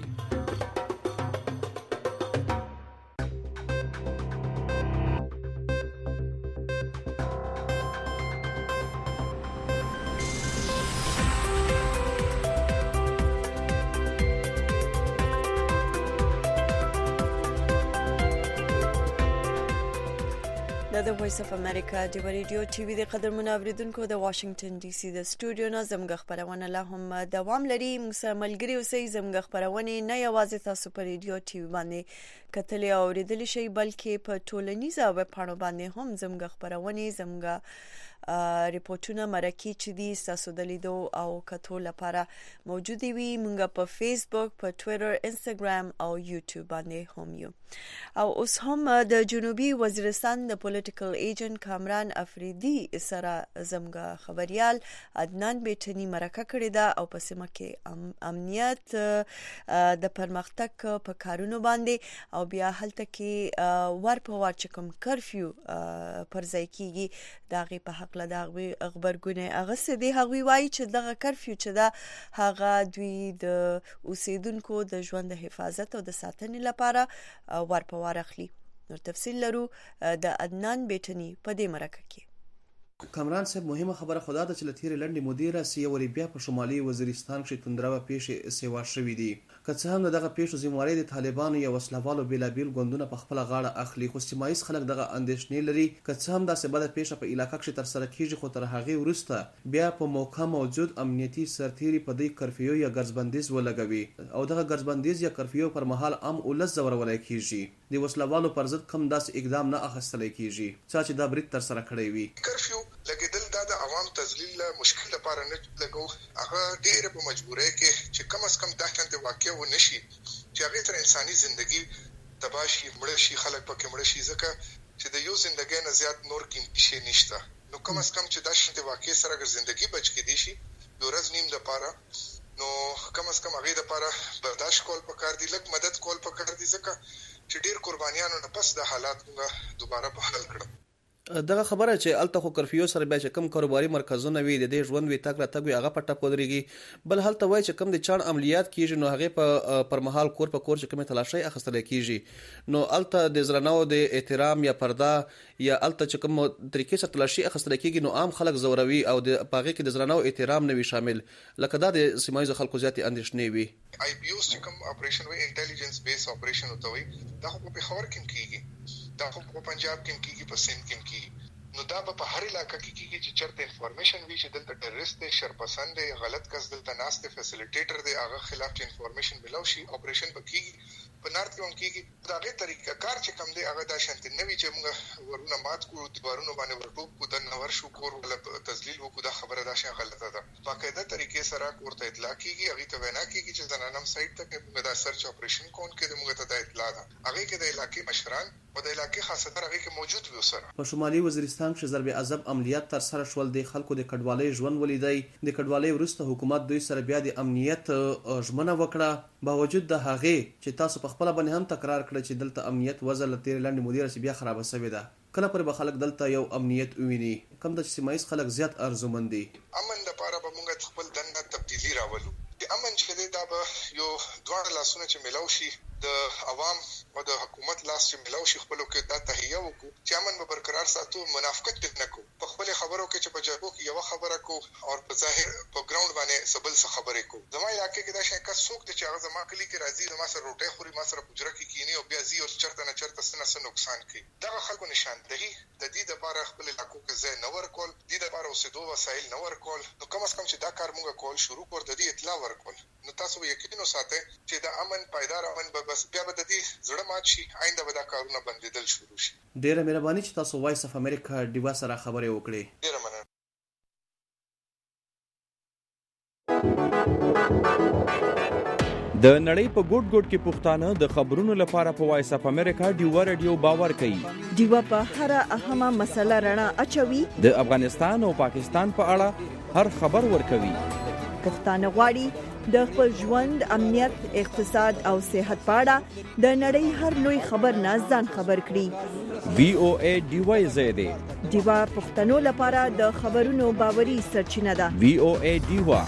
Speaker 1: د وایس اف امریکا ډیو رادیو ټي وي د قدرمن اوریدونکو د واشنگټن ډي سي د سټوډیو نه زموږ خبرونه لا هم دوام لري. موږ سره ملګري اوسئ. زموږ خبرونه نه یوازې تاسو په رادیو ټي وي باندې کتلې او اوریدلې شئ بلکې په ټولنیزه ویب پاڼو باندې هم زموږ خبرونه, زموږ ریپورتونه, مرکې چې دي تاسو د لیدو او کتو لپاره موجود وي. موږ په فیسبوک, په ټوئیټر, انستګرام او یوټیوب باندې هم یو. او اوس هم د جنوبي وزیرستان د پولیټیکل ایجنټ کامران افریدي سره زموږ خبريال عدنان بیٹنی مرکه کړې ده او په سیمه کې امنیت د پرمختګ په کارونو باندې او بیا هلته کې ور په ور چې کوم کرفیو پر ځای کیږي دغه په حق له دغه خبرګونه اغه دي. هغه وایي چې دغه کرفیو چې دا هغه دوی د اوسیدونکو د ژوند د حفاظت او د ساتنې لپاره ور په ور اخلي. نور تفصیل لرو د عدنان بیٹنی په دې مرکه کې.
Speaker 16: کامران صاحب مهمه خبره خدا ده چې لتیر لنډي مدیر سیوري بیا په شمالي وزیرستان کې توندرا پیښې سیوا شوې دي که څه هم دغه پیښو ذمہواری د طالبانو یا وسلوالو بلابل ګوندونه په خپل غاړه اخلي خو سیمایي خلک دغه اندېښنې لري که څه هم دا سبب پیښه په علاقې کې تر سره کیږي خو تر هغه وروسته بیا په موقع موجود امنیتي سرتيري په دې کرفیو یا ګرځبندیز ولګوي او دغه ګرځبندیز یا کرفیو پر مهال عام ولس زورولای کیږي د وسلوالو پر ضد کم داس اقدام نه اخیستل کیږي چې دا برید تر سره کړی وي
Speaker 17: کرفیو لګیدل دا د عوام تذلیل مشکل لپاره نه لګو هغه ډېر په مجبورۍ کې چې کم از کم دا شانته واقع و نشي چې هغه تر انساني ژوندۍ تباشي مړ شي خلک پکې مړ شي ځکه چې د یو ژوندۍ نه زیات نور قیمتي شي نشته نو کم از کم چې دا شانته واقع سره اگر ژوندۍ بچ کې دي شي یو ورځ نیم لپاره نو کم از کم هغه لپاره برداشت کول پکار دي لکه مدد کول پکار دي ځکه چې ډېر قربانیانو نه پس د حالات دوباره په حل کړم
Speaker 16: دغه خبره چې الته خو کرفیو سره بیا چې کم کاروباري مرکزونه وي د دې ژوند وي تک را تک وي هغه پټه پودريږي بل هلته وای چې کم د چاڼ عملیات کیږي نو هغه په پر مهال کور په کور چې کومه تلاشي اخستل کیږي نو الته د زرناو د احترام یا پرده یا الته چې کوم طریقې سره تلاشي اخستل کیږي نو عام خلک زوروي او د پاغه کې د زرناو احترام نه وي شامل لکه دا د سیمایي خلکو زیات اندېښنې وي
Speaker 17: آی پی او چې کوم اپریشن وي انټيليجنس بیس اپریشن وتوي دا خو په خبر کې کیږي دا خو په پنجاب کې کیږي په سند کې کیږي نو دا په هر علاقې کې کیږي چې چرته انفارمیشن وی چې دلته ټیرریست دی شرپسند دی غلط کس دلته ناست فیسیلیټیټر دی هغه خلاف چې انفارمیشن ملو شي اپریشن وکړي په نارت کې هم کیږي دا غي طریقه کار چې کوم دی هغه دا شانت نه وی چې موږ ورونه مات کو دیوارونو باندې ورټوب کو د نور شو کور ولا تذلیل وکړو دا خبره دا شان غلطه ده باقاعده طریقې سره کوړه اطلاع کیږي هغه ته وینا کیږي چې زنانم سایت ته موږ دا سرچ اپریشن کون کې موږ ته دا اطلاع ده هغه کې د علاقې مشران او د علاقې خاصه هغه کې موجود وي سره
Speaker 16: په شمالي وزیرستان کې ضرب عذاب عملیات تر سره شول د خلکو د کډوالۍ ژوند ولیدای د کډوالۍ وروسته حکومت دوی سره بیا د امنیت ژمنه وکړه باوجود د هغه چې تاسو په خپل باندې هم تکرار کړ چې دلته امنیت وزل تیر لاندې مدیر سی بیا خراب شوی ده کله پر به خلک دلته یو امنیت وویني کم د سیمایي خلک زیات ارزومند دي
Speaker 17: امن لپاره به موږ خپل دنده تبدیلی راولو د امن چې دا به یو دوه لاسونه چې ملاو شي د عوام او د حکومت لاس چې ملاو شي خپل کې دا تهیه وکړو چې امن به برقرار ساتو منافقت نه کو په خپل خبرو کې چې په جابو کې یو خبره کو او په ظاهر په ګراوند باندې سبل څه خبرې کو زما علاقې کې دا شي کا څوک چې هغه زما کلی کې راځي زما سره روټي خوري ما سره پوجره کې کینی او بیا زی او چرته نه چرته سنه نقصان کوي دا خلکو نشاندهي د دې لپاره خپل علاقو کې ځای نور کول د دې لپاره اوسېدو وسایل نور کول نو کم از کم چې دا کار موږ کول شروع کړ د دې اطلاع ورکول نو تاسو یقین وساتئ چې د امن پایدار امن به بس بیا به د دې زړه مات شي آینده به دا کارونه بندیدل شروع شي
Speaker 16: ډیره مهرباني چې تاسو وایس اف امریکا ډیوا سره خبرې وکړې
Speaker 17: ډیره مننه
Speaker 9: د نړۍ په ګوټ ګوټ کې پښتانه د خبرونو لپاره په وایس اف امریکا ډیوا رادیو باور کوي
Speaker 1: ډیوا په هر اهمه مسله رڼا اچوي
Speaker 9: د افغانستان او پاکستان په اړه هر خبر ورکوي
Speaker 1: پښتانه غواړي د خپل ژوند امنیت اقتصاد او صحت په اړه د نړۍ هر لوی خبر نه ځان خبر کړي
Speaker 9: وی او ای ډیوا زیاده
Speaker 1: ډیوا پښتنو لپاره د خبرونو باوري سرچینه ده
Speaker 9: وی او ای ډیوا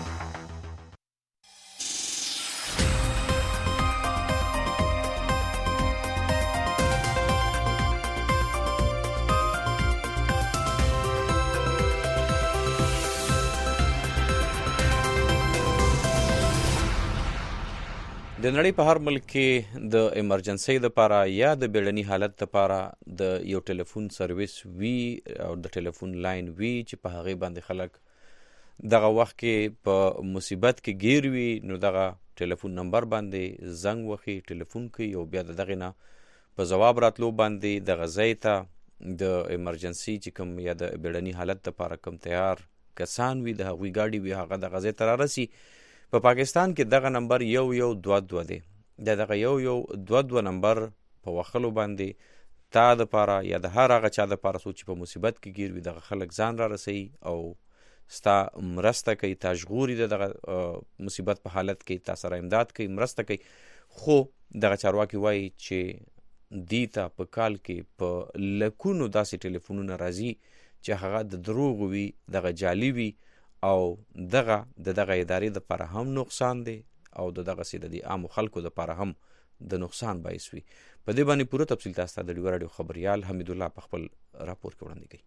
Speaker 2: د نړۍ په هر ملک کې د ایمرجنسي لپاره یا د بیړني حالت لپاره د یو ټلیفون سرویس وی او د ټلیفون لاین وی چې په هغه باندې خلک دغه وخت کې په مصیبت کې گیر وي نو دغه ټلیفون نمبر باندې زنګ وخی ټلیفون کوي او بیا دغه نه په جواب راتلو باندې د غزای ته د ایمرجنسي چې کوم یا د بیړني حالت لپاره کوم تیار کسان وي د هغوی گاډي وي هغه د غزای ته رارسي په پاکستان کې دغه نمبر 1122 دی دغه 1122 نمبر په وخلو باندې تا د پاره یا د هر هغه چا د پاره سوچ په مصیبت کې گیر وي دغه خلک ځان را رسي او ستا مرسته کوي تاجغوري دغه مصیبت په حالت کې تا سره امداد کوي مرسته کوي خو دغه چارواکي وایي چې دیتا په کال کې په لکونو داسې ټلیفونونه راځي چې هغه د دروغ وي دغه جعلي وي او دغه ادارې د لپاره هم نقصان دی او دغه سي د عام خلکو د لپاره هم د نقصان باعث وي په دې باندې پوره تفصیل تاسو ته د ډیو رادیو خبريال حمید الله په خپل راپور کې وړاندې کړي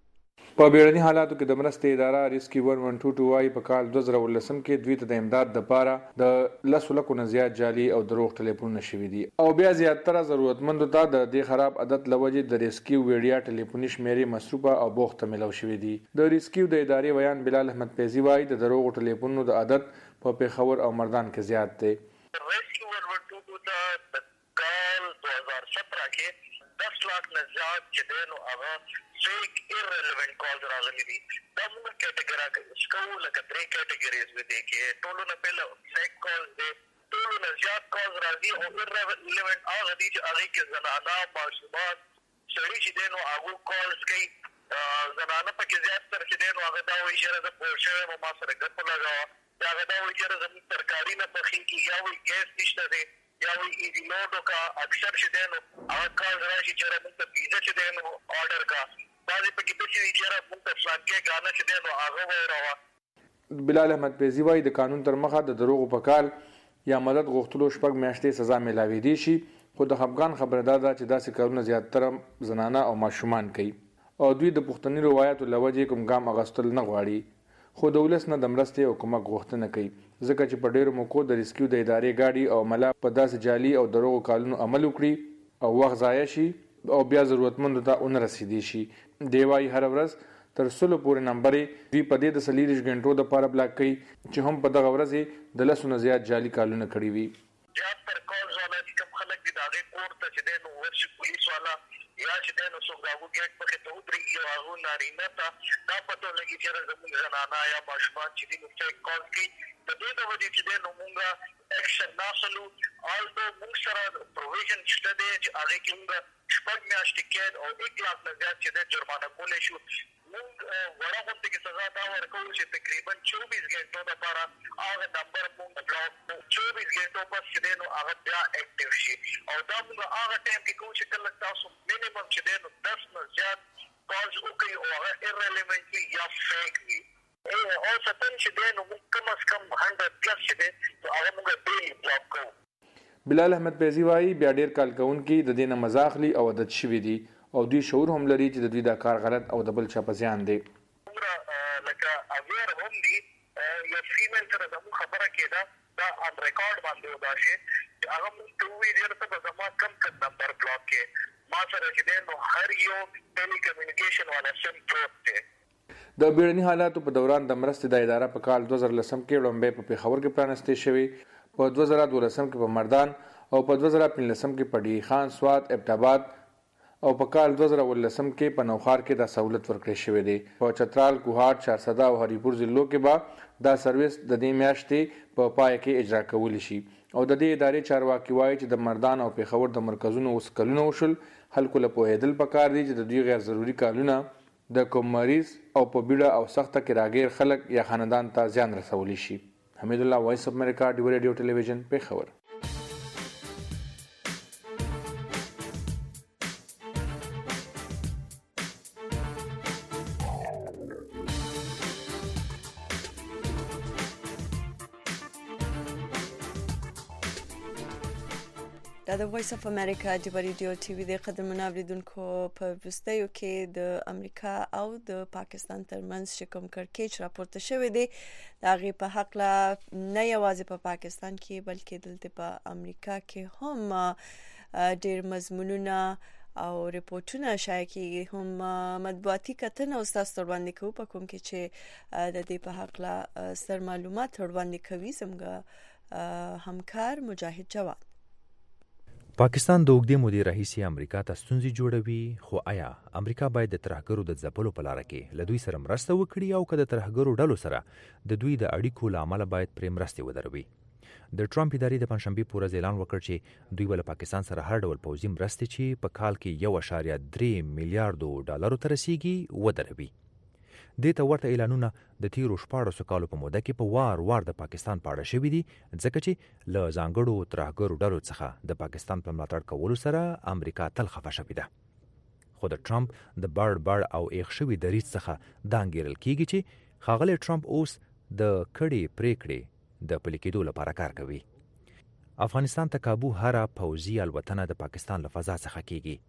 Speaker 18: په بیړني حالاتو کې د مرستې اداره ریسکي 1122 وايي په کال 2019 کې دوی ته د امداد لپاره د 10 لکو نه زیات جعلي او دروغ ټلیفونونه شوي دي او بیا زیاتره ضرورتمندو ته د دې خراب عادت لوجې د ریسکیو ویډیا ټلیفوني شمیرې مصروفه او بوخته ملو شوي دي. د ریسکیو د ادارې ویان بلال احمد پیزی وايي د دروغ ټلیفونونو د عادت په پیښور او مردان کې زیات دی.
Speaker 19: ریسکیو 112 ته کال 2017 کې 10 लाख نه زیات چې دینو هغه fake irrelevant calls راغلي دي. دا موږ کټګورایز کوو لکه درې کټګوریز دي کې ټولو نه پهله fake calls دي، ټولو نه زیات calls راځي او irrelevant هغه دي چې هغه کې زنانه ماشومان سړي چې دینو هغه calls کوي زنانه پکې زیات تر چې دینو هغه دا وایي چې زه پوه شوم ما سره ګپ لګاوه یا هغه دا وایي چې زموږ ترکاري نه پخېږي یا وایي ګیس نشته دی یا وایي ایزیلوډو کا اکثر چې دینو هغه کال راشي چې موږ ته پیزا چې دینو آرډر کا بعضې پکې داسې وي چې موږ ته فلانکې ګانا چې دینو هغه وایراوه.
Speaker 18: بلال احمد پیزی وایي د قانون تر مخه د دروغو په کال یا مدد غوښتلو 6 میاشتې سزا میلاوېدی شي، خو د خفګان خبره دا ده چې داسې کارونه زیاتره زنانه او ماشومان کوي او دوی د پښتني روایتو له وجې کوم ګام اخیستل نه غواړي، خو د ولس نه د مرستې او کومک غوښتنه کوي ځکه چې په ډېرو موقعو د ریسکیو د ادارې ګاډي او ملا په داسې جعلي او دروغو کالونو عمل وکړي او وخت ضایع شي او بیا ضرورتمندو ته ونه رسیدي شي. دی وایي هره ورځ تر 100 پورې نمبرې دوی په دې د 40 غنټو دپاره بلاک کوي چې هم په دغه ورځ د 10 نه زیات جعلي کالونه کړي وي.
Speaker 19: زیاتره کالز والا چې کوم خلک دي د هغې کور ته چې دی نو ورشي پولیس والا یا چې دی نو څوک د هغو ګیټ مخې ته ودرېږي او هغو نارینه ته دا پته لګي چې زموږ زنانه یا ماشومان چې دي نو فیک کال کوي د دې د وجې چې دی نو مونږ ایکشن نه اخلو. آلدو مونږ سره پروویژن شته دی چې هغې کې مونږ 6 میاشتې قید او 1 لاک نه زیات چې دی جرمانه کولی شو. مونږ وړه غوندې کې سزا دا ورکوو چې تقریبا 24 غنټو دپاره هغه نمبر مونږ بلاک کړو. 24 غنټو پس چې دی نو هغه بیا اکټیو شي او دا مونږ هغه ټایم کې کوو چې کله تاسو مینیمم چې دی نو 10 نه زیات کالز وکړي او هغه ایرریلیونټ وي یا فیک وي او سپن چې دی نو مونږ کم از کم 100 پلس چې دی نو هغه مونږ ډیلی بلاک کوو.
Speaker 18: بلال احمد پیزی وایي بیا ډېر کال کوونکي د دې نه مزه اخلي او عادت شوي دي او دوی شعور هم لري چې د دوی دا کار غلط او د بل چا په زیان دی.
Speaker 19: لکه اویر هم دي یو فیمیل سره زموږ خبره کېده دا آن ریکارډ باندې ودا شي چې هغه موږ ته ووایي ډېر ته به زما کم نمبر بلاک کړې ما سره چې دی نو هر یو ټیلی کمیونیکیشن والا سم پروت دی.
Speaker 18: د بیړني حالاتو په دوران د مرستې د اداره په کال 2010 کې لومړی په پیښور کې پرانستې شوې، په 2012 کې په مردان او په 2015 کې په ډی خان سوات ابټاباد او په کال 2019 کې په نوخار کې دا سہولت ورکړې شوې دی. په چترال، کوهاټ، چارسده او هریپور ضلعو کې به دا سرویس د دې میاشتې په پای کې اجرا کولی شي او د دې ادارې چارواکي وایي چې د مردان او پیښور د مرکزونو اوس کلونه وشول، خلکو له پوهېدل پکار دي چې د دوی غیر ضروري کالونه د کوم مریض او په بیړه او سخته کې راګیر خلک یا خاندان ته زیان رسولی شي. حمید الله، وایس اف امریکا، ډیو ریډیو ټلویزیون، پیښور.
Speaker 1: دا د وایس اف امریکا د ریډیو ټي وي د قدرمن اوریدونکو په وروستیو کې د امریکا او د پاکستان ترمنځ چې کوم کړکېچ راپورته شوی دی د هغې په هکله نه یوازې په پاکستان کې بلکې دلته په امریکا کې هم ډېر مضمونونه او ریپورتونه شایع کیږي، هم مطبوعاتي کتنه او ستاسو وړاندې کوو په کوم کې چې د دې په هکله ستر معلومات وړاندې کوي زموږ همکار مجاهد جواد.
Speaker 20: پاکستان د اوږدې مودې راهیسې امریکا ته ستونزې جوړوي، خو آیا امریکا باید د ترهګرو د ځپلو په لاره کې له دوی سره مرسته وکړي او که د ترهګرو ډلو سره د دوی د اړیکو له امله باید پرې مرستې ودروي؟ د ټرمپ ادارې د پنځشنبې په ورځ اعلان وکړ چې دوی به له پاکستان سره هر ډول پوځي مرستې چې په کال کې 1.3 میلیارډو ډالرو ته رسیږي ودروي. دې ته ورته اعلانونه د تیرو 14 کالو په موده کې په وار د پاکستان په اړه شوي دي، ځکه چې له ځانګړو ترهګرو ډلو څخه د پاکستان په ملاتړ کولو سره امریکا تل خفه شوې ده. خو د ټرمپ د بړ او ایښ شوي دریځ څخه دا انګیرل کیږي چې ښاغلی ټرمپ اوس د کړې پریکړې د پلي کېدو لپاره کار کوي. افغانستان ته کابو هره پوځي الوتنه د پاکستان له فضا څخه کیږي،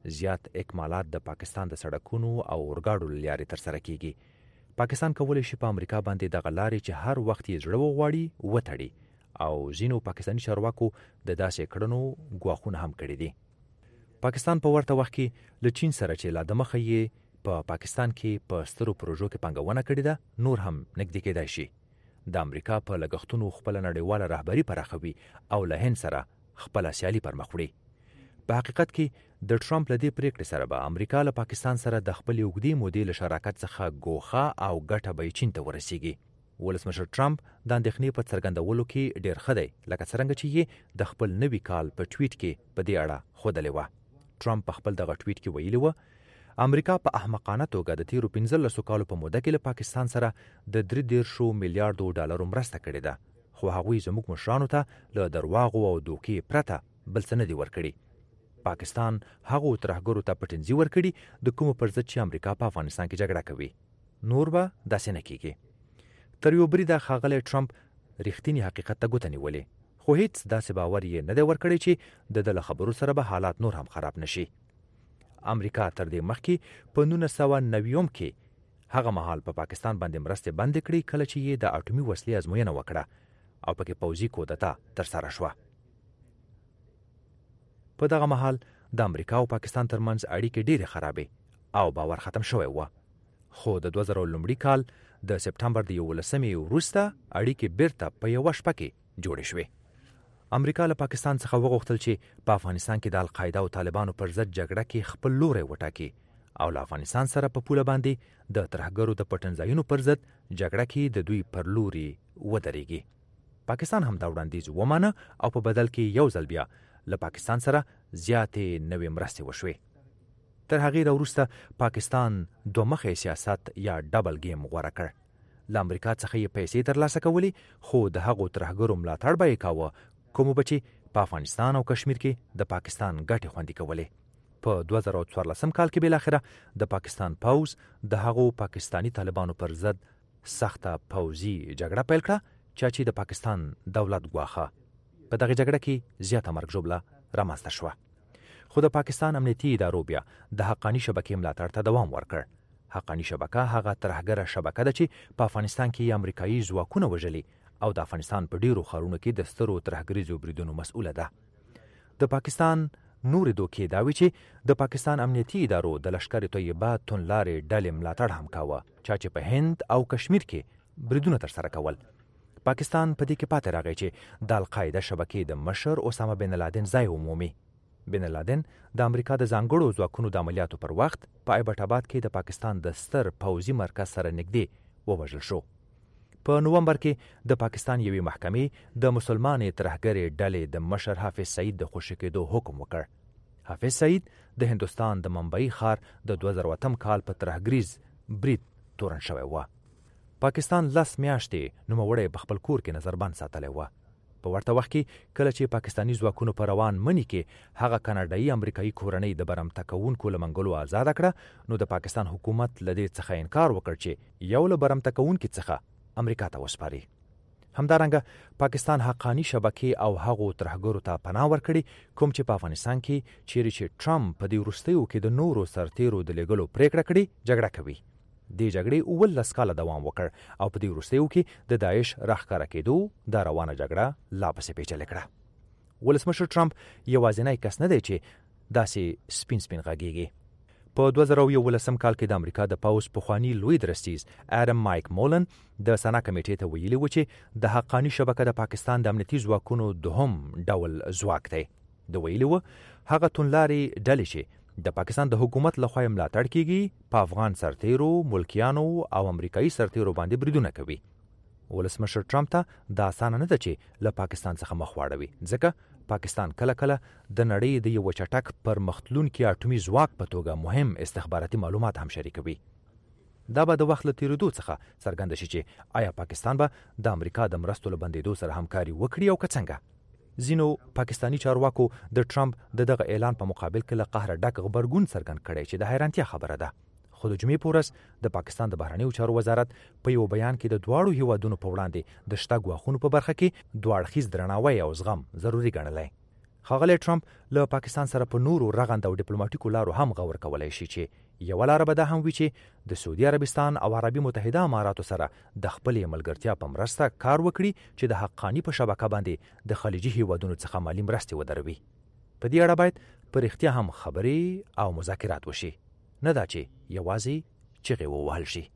Speaker 20: زیات اکمالات د پاکستان د سړکونو او اورګاډو له لارې ترسره کیږي. پاکستان کولی شي په امریکا باندې دغه لارې چې هر وخت یې زړه وغواړي وتړي او ځینو پاکستاني چارواکو د داسې کړنو ګواښونه هم کړي دي. پاکستان په ورته وخت کې له چین سره چې لا دمخه یې په پاکستان کې په سترو پروژو کې پانګونه کړې ده نور هم نږدې کېدای شي. د امریکا په لګښتونو خپله نړیواله رهبري پراخوي او له هند سره خپله سیالي پر مخ وړي. په حقیقت کې د ټرمپ له دې پریکړې سره به امریکا له پاکستان سره د خپلې اوږدې مودې له شراکت څخه ګوښه او ګټه به چین ته ورسیږي. ولسمشر ټرمپ د اندېښنې په څرګندولو کې ډېر ښه دی، لکه څرنګه چې یې د خپل نوي کال په ټویټ کې په دې اړه ښودلې وه. ټرمپ په خپل دغه ټویټ کې ویلي وه امریکا په احمقانه توګه د تیرو 15 کالو په موده کې له پاکستان سره د 33 میلیارډو ډالرو مرسته کړې ده، خو هغوی زموږ مشرانو ته له درواغو او دوکې پرته بل څه نه دي ورکړي. پاکستان هغو ترهګرو ته پټنځي ورکړي د کومو پر ضد چې امریکا په افغانستان کې جګړه کوي. نور به داسې نه کیږي. تر یو بریده ښاغلی ټرمپ رښتینی حقیقت ته ګوته نیولې، خو هیڅ داسې باور یې نه دی ورکړی چې د ده له خبرو سره به حالات نور هم خراب نشي. امریکا تر دې مخکې په 1990 کې هغه مهال په پاکستان باندې مرستې بندې کړې کله چې یې د اټومي وسلې ازموینه وکړه او پکې پوځي کودتا ترسره شوه. په دغه مهال د امریکا او پاکستان ترمنځ اړیکې ډېرې خرابې او باور ختم شوی و. خو د 2000 لومړي کال د سپټمبر د 11 وروسته اړیکې بیرته په یوه شپه کې جوړې شوې. امریکا له پاکستان څخه وغوښتل چې په افغانستان کې د القاعده او طالبانو پر ضد جګړه کې خپل لوری وټاکي او له افغانستان سره په پوله باندې د ترهګرو د پټنځایونو پر ضد جګړه کې د دوی پر لوري ودرېږي. پاکستان هم دا وړاندیز ومانه او په بدل کې یو ځل بیا له پاکستان سره زیاتې نوې مرستې وشوې. تر هغې وروسته پاکستان دوه مخی سیاست یا ډبل گیم غوره کړ. له امریکا څخه یې پیسې ترلاسه کولې خو د هغو ترهګرو ملاتړ به یې کاوه کومو به چې په افغانستان او کشمیر کې د پاکستان ګټې خوندي کولې. په 2014 کال کې بالاخره د پاکستان پوځ د هغو پاکستانی طالبانو پر ضد سخته پوځي جګړه پیل کړه چې د پاکستان دولت ګواښه. په دغه جګړه کې زیاته مرګ ژوبله رامنځته شوه. خو د پاکستان امنیتي ادارو بیا د حقاني شبکې ملاتړ ته دوام ورکړ. حقاني شبکه هغه ترهګره شبکه ده چې په افغانستان کې امریکایي ځواکونه وژلي او د افغانستان په ډیرو ښارونو کې د سترو ترهګریزو بریدونو مسؤله ده. د پاکستان نورې دوکې دا وي چې د پاکستان امنیتي ادارو د لشکر طیبه توندلارې ډلې ملاتړ هم کاوه چې په هند او کشمیر کې بریدونه ترسره کول. پاکستان په دې کې پاتې راغی چې د القاعده شبکې د مشر اسامه بن لادن ځای ومومي. بن لادن د امریکا د ځانګړو ځواکونو د عملیاتو پر وخت په ایبټ آباد کې د پاکستان د ستر پوځي مرکز سره نږدې ووژل شو. په نومبر کې د پاکستان یوې محکمې د مسلمانې ترهګرې ډلې د مشر حافظ سعید د خوشي کېدو حکم وکړ. حافظ سعید د هندوستان د ممبئی ښار د 2008 کال په ترهګریز برید تورن شوی و. پاکستان 10 میاشتې نوموړی په خپل کور کې نظربند ساتلی و. په ورته وخت کې کله چې پاکستانی ځواکونو په روان مني کې هغه کاناډایي امریکایي کورنۍ د برمته کوونکو له منګولو آزاده کړه، نو د پاکستان حکومت له دې څخه انکار وکړ چې یو له برمته کوونکو څخه امریکا ته وسپاري. همدارنګه پاکستان حقانی شبکې او هغو ترهګرو ته پناه ورکړي کوم چې په افغانستان کې چیرې چې ټرمپ په دې وروستیو کې د نورو سرتیرو د لېږلو پریکړه کړې جګړه کوي. دې جګړې 19 کاله دوام وکړ او په دې وروستیو کې د داعش راښکاره کېدو دا روانه جګړه لا پسې پیچلې کړه. ولسمشر ټرمپ یوازینی کس نه دی چې داسې سپین غږیږي. په 2011 کال کې د امریکا د پوځ پخوانی لوی درستیز اډم مایک مولن د سنا کمیټې ته ویلي و چې د حقانی شبکه د پاکستان د امنیتي ځواکونو دوهم ډول ځواک دی. د ویلي و هغه توندلارې ډلې چې د پاکستان د حکومت لخوا ملاتړ کیږي په افغان سرتیرو، ملکیانو او امریکایي سرتیرو باندې بریدونه کوي. ولسمشر ټرمپ ته دا اسانه نه ده چې له پاکستان څخه مخ واړوي، ځکه پاکستان کله کله د نړۍ د یو چټک پرمختلونکي اټومي ځواک په توګه مهم استخباراتي معلومات هم شریکوي. دا به د وخت له تیریدو څخه څرګنده شي چې آیا پاکستان به د امریکا د مرستو له بندېدو سره همکاري وکړي او که څنګه. ځینو پاکستانی چارواکو د ټرمپ دغه اعلان په مقابل کې له قهره ډک غبرګون څرګند کړی چې د حیرانتیا خبره ده. خو د جمعې په ورځ د پاکستان د بهرنیو چارو وزارت په یو بیان کې د دواړو هیوادونو په وړاندې د شته ګواښونو په برخه کې دوه اړخیز درناوی او زغم ضروري ګڼلی. ښاغلی ټرمپ له پاکستان سره په نورو رغند او ډیپلوماټیکو لارو هم غور کولی شي چې یوه لاره به دا هم وي چې د سعودي عربستان او عربي متحده اماراتو سره د خپلې ملګرتیا په مرسته کار وکړي چې د حقاني په شبکه باندې د خلیجي هیوادونو څخه مالي مرستې ودروي. په دې اړه باید په رښتیا هم خبرې او مذاکرات وشي، نه دا چې یوازې چغې ووهل شي.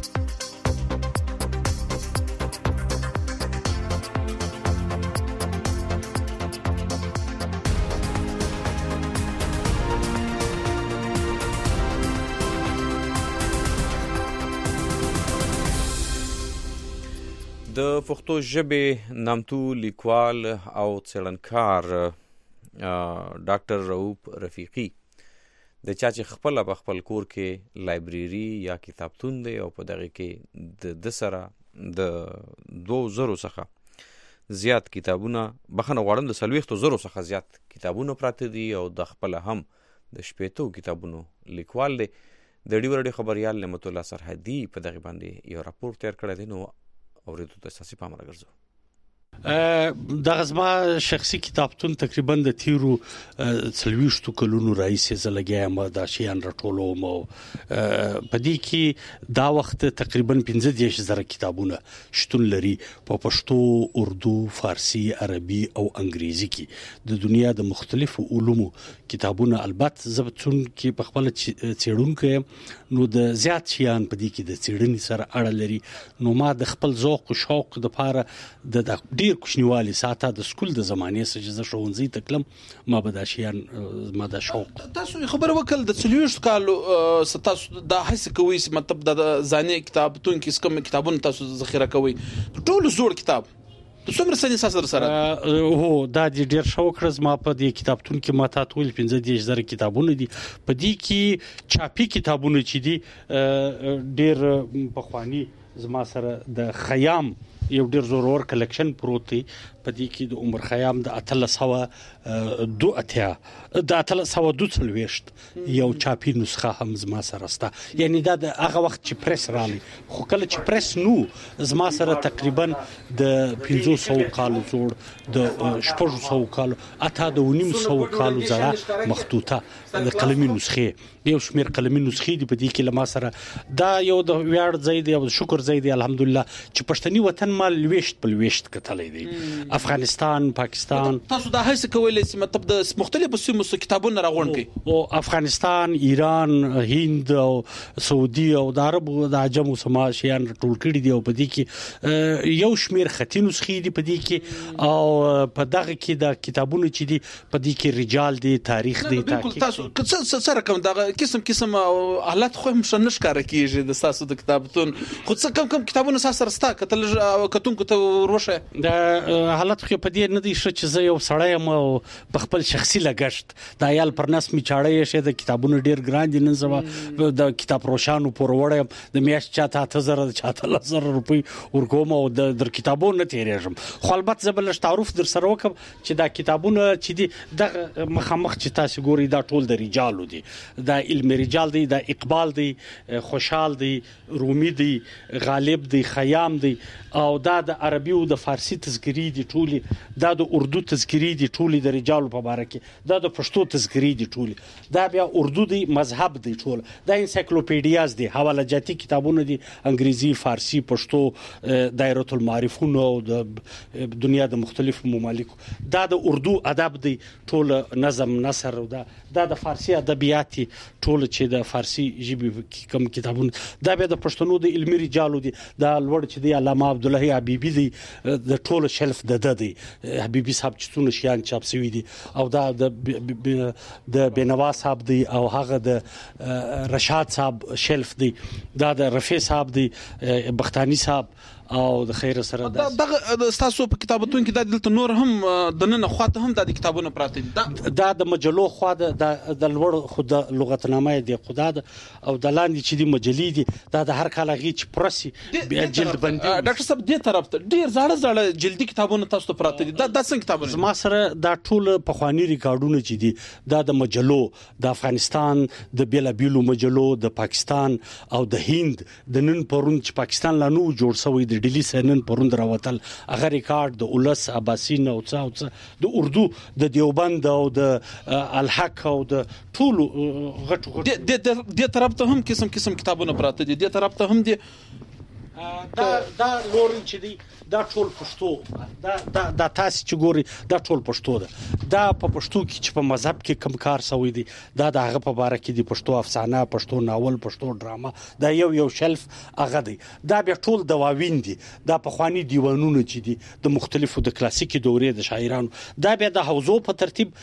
Speaker 2: د پښتو ژبې نامتو لیکوال او څېړنکار ډاکټر رؤوف رفیقي د چا چې خپله په خپل کور کې لایبرري یا کتابتون دی او په دغه کې د سره د 2,000 څخه زیات کتابونه بخښنه غواړم د 40,000 څخه زیات کتابونه پراته دي او د خپله هم د 80 کتابونو لیکوال دی. د ډیو رادیو خبریال نعمت الله سرحدي په دغه باندې یو راپور تیار کړی دی، نو اوریدو ته اساسي پام راګرځو.
Speaker 21: دغه زما شخصي کتابتون تقریبا د تیرو 40 کلونو راهیسې زه لګیا یم دا شیان راټولوم او په دې کې دا وخت تقریبا 15,000 کتابونه شتون لري په پښتو، اردو، فارسی، عربي او انګریزي کې د دنیا د مختلفو علومو کتابونه. البته زبتون کې په خپل څېړونکو نو د زیات شیان په دې کې د څېړنې سره اړه لري، نو ما د خپل ذوق او شوق د لپاره د ډیر کوچنیوالي ساته د سکول د زمانې څخه چې زه ښوونځي ته تلم ما به دا شیان ما دا شوق.
Speaker 22: تاسو خبره وکړه د 40 کالو تاسو د هڅه کوي مطلب د ځانې کتابتون کې کوم کتابونه تاسو ذخیره کوي، ټول زوړ کتاب د څومره سنې اساس سره
Speaker 21: هو دا ډیر شوق راز ما په دې کتابتون کې ما ته ټول 15,000 کتابونه دي. په دې کې چاپی کتابونه چې دي ډیر پخوانی زما سره د خیام یو ډیر زورور کلیکشن پروت دی. په دې کې د عمر خیام د 1842 یو چاپی نسخه هم زما سره سته، یعنی دا د هغه وخت چې پریس رالی، خو کله چې پریس نو زما سره تقریبا د 500 کالو زوړ د 600 کالو اته د 900 کالو زړه مخطوطه د قلمي نسخه یو شمیر قلمي نسخې دي. په دې کې لما سره دا یو د ویاړ ځای دی او شکر ځای دی الحمدلله چې پښتني وطن مال لويشت په لويشت کتلې دي. افغانستان، پاکستان،
Speaker 22: تاسو دا هڅه کولای شئ مطلب د مختلفو سیمو کتابونه راغونډ کړئ
Speaker 21: او افغانستان، ایران، هند او سعودي او د عربو د عجمو سما شیان ټول کړي دي او په دې کې یو شمیر خطي نسخې دي په دې کې او په دغه کې د کتابونو چې دي په دې کې رجال دي، تاریخ دي.
Speaker 22: تاسو څه رقم دا قسم حالت خو هم شنه ښکار کیږي د تاسو د کتابتون خو څه کم کتابونه سره ستا کتل کتونکو ته وروشه
Speaker 21: د حالت خو په دې نه دی چې زه یو سړی یم او په خپل شخصي لګښت د عیال پر نس می چاړې شه د کتابونو ډیر ګران دي. نن سبا د کتاب روشانو پر وړم د میاشت چاته 8000 چاته 1000 روپۍ ورکوم او د کتابونو تیریږم. خو البته زبل تعارف در سره وکم چې دا کتابونه چې دي د مخامخ چې تاسو ګوري دا ټول د رجالو دي، دا علم رجال دي، دا اقبال دي، خوشحال دي، رومي دي، غالب دي، خیام دي او دا د عربي او د فارسی تذکری دي ټولي، دا د اردو تذکری دي ټولي د رجالو په باره کې، دا د پښتو تذکری دي ټولي، دا بیا اردو دي، مذهب دي ټول، دا انسایکلوپیډیاز دي، حواله جاتی کتابونه دي، انګریزي، فارسی، پښتو، دایره المعارفونه او د دنیا د مختلفو ممالکو، دا د اردو ادب دي ټول، نظم، نثر او دا د فارسی ادبیات ټول چې د فارسی ژبې کوم کتابونه، دا بیا د پښتنو د علمي رجالو دي، دا لوړ چې دی علامه عبدالله حبیبی دی د ټول شلف د دی حبیبی صاحب چې څونه شیان چاپ شوی دي او دا د بینوا صاحب دی او هغه د رشاد صاحب شلف دی، دا د رفیع صاحب دی، بختانی صاحب او د خیر سره
Speaker 22: دغه تاسو په کتابتون کې د دلته نور هم د نن خواته هم د کتابونو پراته دي،
Speaker 21: دا د مجلو خوا د لوړ خود لغتنامه دی خدا او د لاندې چې دی مجلې دي، دا د هر کال غي چې پرسي جلد بندي.
Speaker 22: ډاکټر صاحب دې طرف ته ډیر زړه جلدي کتابونه تاسو ته پراته دي، دا څنګه کتابونه؟
Speaker 21: زما سره دا ټول پخوانی ریکارډونه چې دي دا د مجلو، د افغانستان د بیلابیلو مجلو، د پاکستان او د هند، د نن پرون چې پاکستان لا نو جوړ شوی د ډیلی سنن پروند راوتل هغه ریکارډ د اولس اباسین او څه د اردو د دیوبند او د الحق او د ټول غټو
Speaker 22: د طرف ته هم قسم کتابونه پراته دي د طرف ته هم دي
Speaker 21: دا لورن چې دی دا ټول پښتو دا تاسو چې ګوري دا ټول پښتو ده دا په پښتو کې چې په مذهب کې کم کار سوی دی دا د هغه په باره کې دی پښتو افسانه پښتو ناول پښتو ډراما دا یو شلف هغه دی دا بیا ټول دواوین دي دا په خواني دیوانونه چې دي د مختلفو د کلاسیکي دورې د شاعرانو دا بیا د حوزو په ترتیب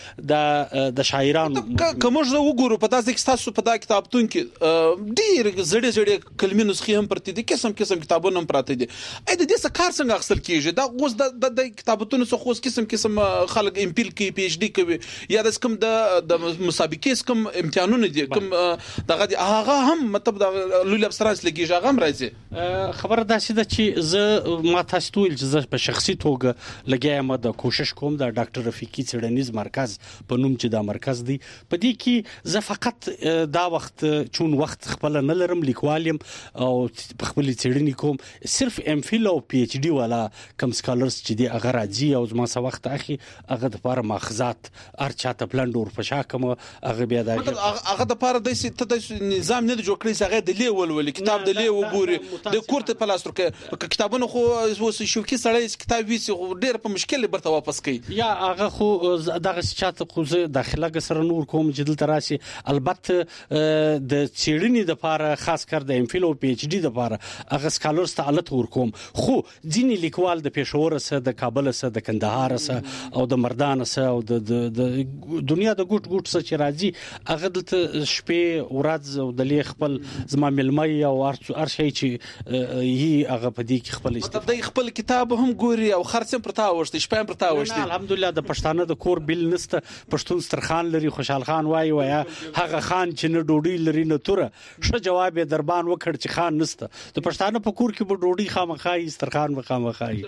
Speaker 21: د شاعرانو
Speaker 22: کوم ځای وګورو په تاسو کې تاسو په دا کتابتون کې ډیر زړې کلمې نسخې هم پرته دي قسم کتابونه هم پراته دي اې د دې څه کار څنګه اخستل کیږي دا اوس د کتابتونو څخه اوس قسم خلک امپیل کوي پی ایچ ډي کوي یا د کوم د مسابقې کوم امتحانونه دي کوم دغه هغه هم مطلب د لوی افسرانس لګیږي هغه هم راځي
Speaker 21: خبره داسې ده چې زه ما تاسو ته ویل چې زه په شخصي توګه لګیایم د کوشش کوم د ډاکټر رفیقي څېړنیز مرکز په نوم چې دا مرکز دی په دې کې زه فقط دا وخت چون وخت خپل نه لرم لیکوالم او خپل څېړنې کوم صرف ام فیل او پی ایچ ډي والا کم سکالرز چې دی هغه راځي او زما څه وخت اخی هغه د لپاره ماخذات هر چاته پلان ډور پښا کوم هغه بیا دا
Speaker 22: هغه د لپاره د نظام نه جوړ کړی هغه د لیول کتاب د لیو ګوري د کورته پلاستر کې کتابونه خو اوس شوکي سړی کتاب ویسي ډیر په مشکل برته واپس کوي
Speaker 21: یا هغه خو دغه چاته خو زه داخله سره نور کوم چې دلته راشي البته د چېړنې د لپاره خاص کر د ام فیل او پی ایچ ډي د لپاره هغه سکالرز ته الټ ورکوم خو ځینې لیکوال د پېښور سره د کابل سره د کندهار سره او د مردان سره او د دنیا د ګوټ سره چې راځي هغه د شپې ورځ او د لیک خپل زما ملمای او هر شي چې هي هغه په دې کې خپل
Speaker 22: مطلب د خپل کتاب هم ګوري او خرڅ پرتا وشته شپه پرتا وشته
Speaker 21: الحمدلله د پښتانه د کور بل نسته پښتون سترخان لري خوشحال خان وای هغه خان چې نه ډوډۍ لري نه توره ښه جواب دربان وکړ چې خان نسته د پښتانه په کور کې به ډوډۍ خامخای سترخان مخامخای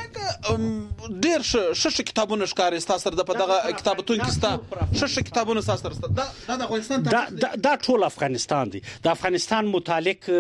Speaker 22: ډیر ش کتابونه ښکاري تاسو د په دغه کتابتون کې ش کتابونه تاسو د افغانستان
Speaker 21: دا ټول افغانستان دی د افغانستان متعلق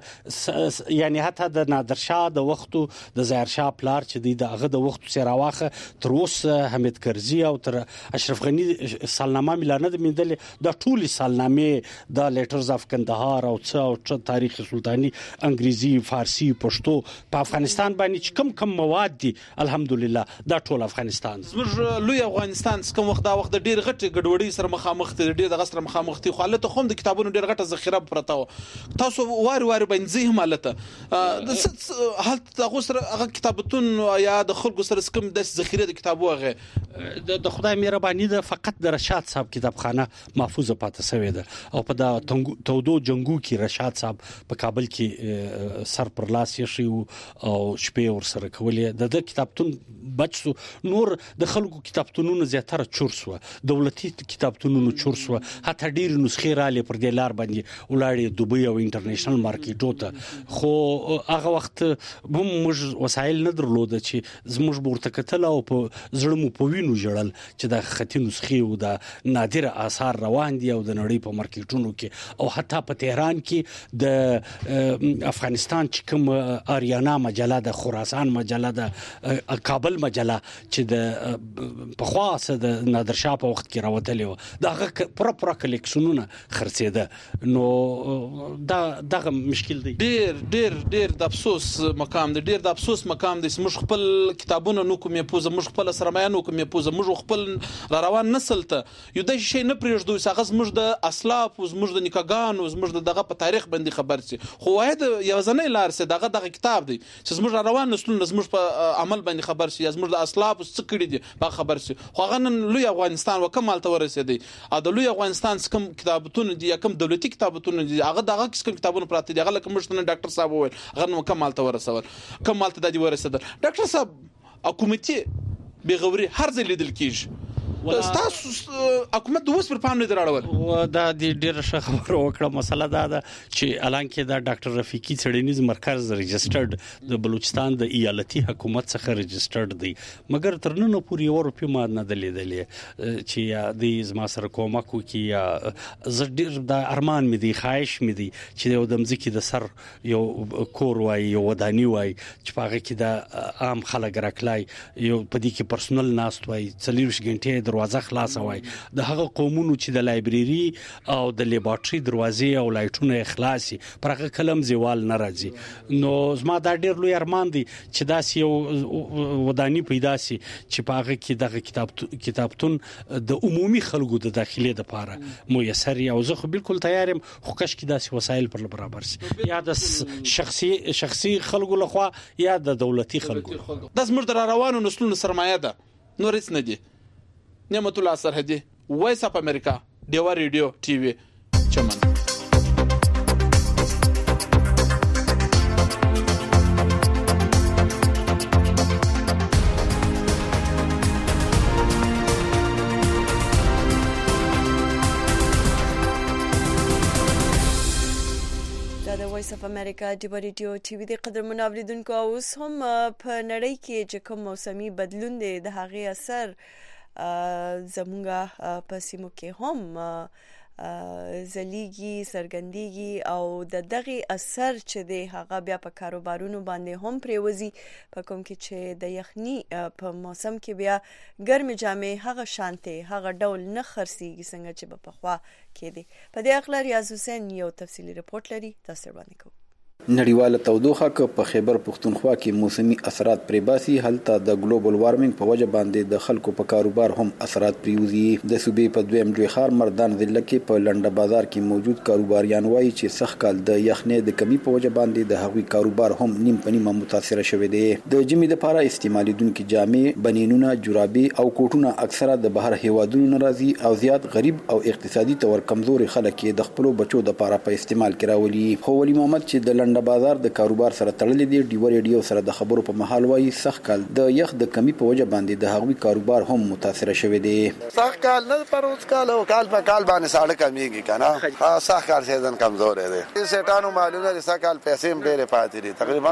Speaker 21: یعنی حتی د نادر شاه د وختو د ظاهر شاه پلار چې دی دغه د وختو سره واخه تر اوسه حمید کرزي او تر اشرف غنی سالنامه ملانه د مندل د ټول سالنامه د لیټرز اف کندهار او څو تاریخ سلطانی انګریزي فارسی پښتو په افغانستان باندې کم مواد دي الحمدلله دا ټول افغانستان
Speaker 22: زموږ لوی افغانستان کوم وخت دا وخت ډیر غټ ګډوډي سره مخامخ دي ډیر د غسر مخامخ دي خو حالت خو د کتابونو ډیر غټه ذخیره پرته تاسو واری باندې هم حالت حالت تاسو سره هغه کتابتون یا د خلکو سره کوم د ذخیره د کتابو هغه
Speaker 21: د خدای مهرباني ده فقط د رشاد صاحب کتابخانه محفوظه پاتې شوې ده او په دا تودو جنگو کې رشاد صاحب په کابل کې سر پر لاس یې شو او شپې ور سره کولې د کتابتون بچو نور د خلکو کتابتونونو زیاتره چورسو دولتي کتابتونونو چورسو حتی ډیر نسخې را لې پر دې لار باندې ولاړې دوبۍ او انټرنیشنل مارکیټو ته خو هغه وخت موږ وسایل نه درلود چې زموږ ورته کتل او په زړه مو په وینو جوړل چې د خطي نسخې او د نادر آثار روان دي او د نړۍ په مارکیټونو کې او حتی په تهران کې د افغانستان چې کوم آریانا مجله د خراسان مجله د کابل مجله چې د په خاصه د نادر شاه په وخت کې راوتلې و دا پورا کلیکشنونه خرڅېده نو دا مشکل دی
Speaker 22: ډیر د افسوس مقام دی ډیر د افسوس مقام دی موږ خپل کتابونه نو کومې پوزه موږ خپل سرمایه نو کومې پوزه موږ خپل روان نسل ته یو د شي نه پرېږدو څنګه موږ د اسلاف موږ د نکاګانو موږ دغه په تاریخ باندې خبر سي خو واحد یو ځنې لار سي دغه کتاب دی چې موږ روان نسل موږ په عمل باندې خبر سي موږ د اسلاف څه کړی دي په خبر سي خو هغه نن لوی افغانستان وکمال ته ورسېدی ا د لوی افغانستان کوم کتابتون دي یا کوم دولتي کتابتون دي هغه دغه کوم کتابونه پراته دي هغه کوم شنه ډاکټر صاحب وویل هغه نو کمال ته ورسول کمال ته د ورسېدل ډاکټر صاحب حکومتي بغوري هر ځای لیدل کیږي تاسو حکومت د اوس پر پام نه دراړول
Speaker 21: و دا د ډیر ښه خبره وکړه. مسله دا ده چې الان کې دا ډاکټر رفیقي څېړنیز مرکز رجسټرډ د بلوچستان د ایالتي حکومت څخه رجسټرډ دی، مګر تر نن پورې یو روپۍ ما نه ده لیدلې چې د زما سره کومک وکړي یا زه ډېر د ارمان مې دی، خواهش مې دی چې یو د مځکې د سر یو کور وای، یو وداني وای چې په هغه کې د عام خلک راکلای، یو په دې کې پرسونل ناست وای، 24 غنټې دروازه خلاصه وای، د هغه قومونو چې د لایبرری او د لیبارټري دروازې او لایټونه خلاصي پر هغه کلم زیوال نه راځي. نو زما دا ډېر لوی ارمان دی چې داسې یو وداني پیدا سي چې په هغه کې دغه کتابتون د عمومي خلکو د داخلي لپاره میسر او زه خو بالکل تیار یم، خو کاش کې داسې وسایل پر برابر سي، یا د شخصي خلکو لخوا یا د دولتي خلکو.
Speaker 22: دا زموږ د روانو نسلونو سرمایه ده، نور هیڅ نه دي. نعمت الله سرحدي، وایس اف امریکا، ډیوا ریډیو ټي وي، چمن.
Speaker 1: وایس اف امریکا ډیوا ریډیو ټي وي د قدرمن اوریدونکو، اوس هم په نړۍ کې چې کوم موسمي بدلون دی د هغې اثر زمونږ په سیمو کې هم زلیږي څرګندېږي او د دغې اثر چې دی هغه بیا په کاروبارونو باندې هم پرېوځي، په کوم کې چې د یخني په موسم کې بیا ګرمې جامې هغه شانتې هغه ډول نه خرڅېږي څنګه چې به پخوا کېدې. په دې اړه ریاض حسین یو تفصیلي رپورټ لري، تاسو وړاندې کوو.
Speaker 3: نړیواله تودوخه که په خیبر پښتونخوا کې موسمي اثرات پرې باسي، هلته د ګلوبل وارمنګ په وجه باندې د خلکو په کاروبار هم اثرات پریوزي. د صوبې په دویم لوی ښار مردان ضلع کې په لنډه بازار کې موجود کاروباریان وایي چې سخت کال د یخنۍ د کمی په وجه باندې د هغوی کاروبار هم نیم په نیمه متاثره شوی دی. د ژمي لپاره استعمالیدونکي جامې، بنینونه، جورابې او کوټونه اکثره د بهر هیوادونو نه راځي او زیات غریب او اقتصادي تور کمزوري خلک یې د خپلو بچو لپاره په استعمال کې راولي. خو ولی محمد چې د لنډه بازار د کاروبار سره تړلې دي، ډیوا ریډیو سره د خبرو په محل وایي سخت کال د یخ د کمی په وجه باندې د هغوی کاروبار هم متاثره شوی دی.
Speaker 5: سخت کال نه پر اوس کال او کال په کال باندې ساړه کمیږي کنه، سخت کال سیزن کمزور دی. سټانو معلومه دي سخت کال پیسې هم ډېرې پاتې دي، تقریبا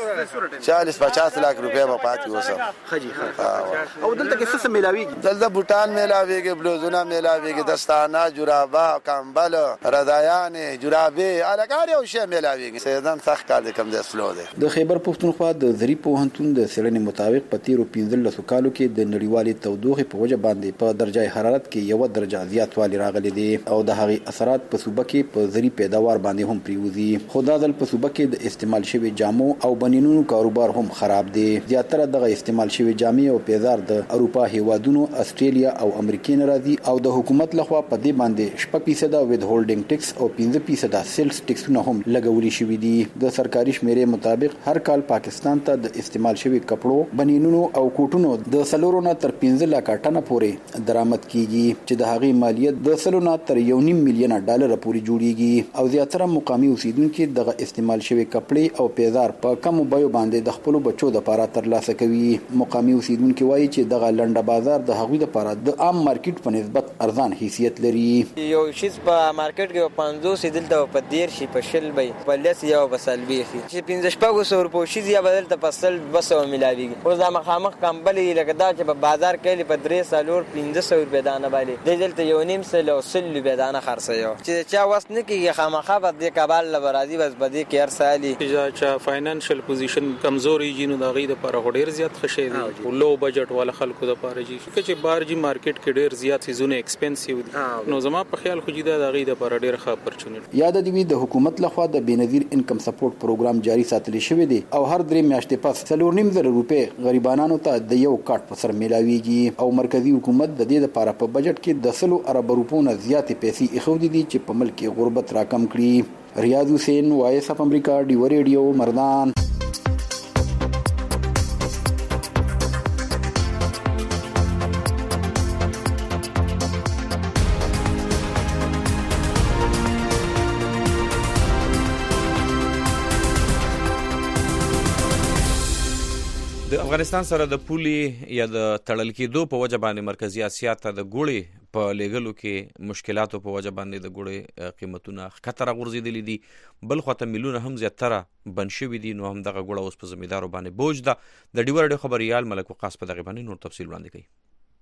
Speaker 5: 40-50 لک روپیا به پاتې وسه. خجی او دلته کې څه ملاويږي؟ دلته بوټان ملاويږي، بلوزونه ملاويږي، دستانه، جورابه، کمبل، ردایان، جورابې، الګار او شی ملاويږي. سیزن سخت کال کم د سلو دی.
Speaker 3: د خیبر پښتونخوا د زری پوهنتون د څېړنې مطابق په تیرو 15 کالو کې د نړیوالې تودوخې په وجه باندې په درجه حرارت کې 1 درجه زیاتوالی راغلی دی او د هغې اثرات په صوبه کې په زری پیداوار باندې هم پریوزي. خو دا ځل په صوبه کې د استعمال شوي جامو او بنینونو کاروبار هم خراب دی. زیاتره دغه استعمال شوي جامې او پیزار د اروپا هیوادونو، استرالیا او امریکا نه راځي او د حکومت لخوا په دې باندې 6% وید هولډینګ ټیکس او 5% سیلز ټیکسونه هم لګولي شوي دي. د سرکاري شمیرې مطابق هر کال پاکستان ته د استعمال شوي کپړو، بنینونو او کوټونو د 4 نه تر 15 لک ټنه پورې درآمد کیږي چې د هغې مالیت د 100 نه تر 1.5 میلیونه ډالر پورې جوړیږي او زیاتره مقامي اوسیدونکو دغه استعمال شوي کپړې او پیزار په کم بیو باندې د خپل بچو لپاره ترلاسه کوي. مقامي اوسیدونکو وایي چې دغه لنډه بازار د هغوی لپاره د عام مارکیټ په نسبت ارزان حیثیت لري.
Speaker 23: یو شی په مارکیټ کې 500 دلته په 10 شي په شل بي په لس یو بسلبي چې 1500 روپو شي یا بدل ته پسل 200 ملاويږي. اوس دا مخامخ کمبلې لکه دا چې په بازار کې په 300 روپیا دانه باندې د دلته یو نیم سل او سل روپیا دانه خرڅيو چې چا وس نه کیږي خامخا به د کابل لبرازي بس بده کې هر سالي
Speaker 24: چې فاینانشل پوزیشن کمزوري جنو د غي د پر ډیر زیات خشي دي، لو بجټ والا خلکو د پاره جي چې بارجي مارکیټ کې ډیر زیات سيزونه ایکسپنسیو دي. نو زما په خیال خو جدا د غي د پر ډیر ښه اپورچونټی.
Speaker 3: یاد دی د حکومت لخوا د بنظیر انکم سپورټ پروګرام جاری ساتل شوی دی او هر 3 میاشتې پس 4.5 روپۍ غریبانو ته د یو کارت په سر ملاويږي او مرکزی حکومت د دې لپاره په بجټ کې د 100 ارب روپو نه زیاتې پیسې ایښودې دي چې په ملک کې غربت راکم کړي. ریاض حسین، وایس اف امریکا، ډیوا ریډیو، مردان.
Speaker 2: افغانستان سره د پولې یا د تړل کېدو په وجه باندې مرکزی اسیا ته د ګوړې په لیږلو کې مشکلاتو په وجه باندې د ګوړې قیمتونه ښکته راغورځېدلي دي، بل خواته میلونه هم زیاتره بند شوي دي. نو هم دغه ګوړه اوس په زمیندارو باندې بوج ده. د ډیوه راډیو خبریال ملک وقاص په دغه باندې نور تفصیل وړاندې کوي.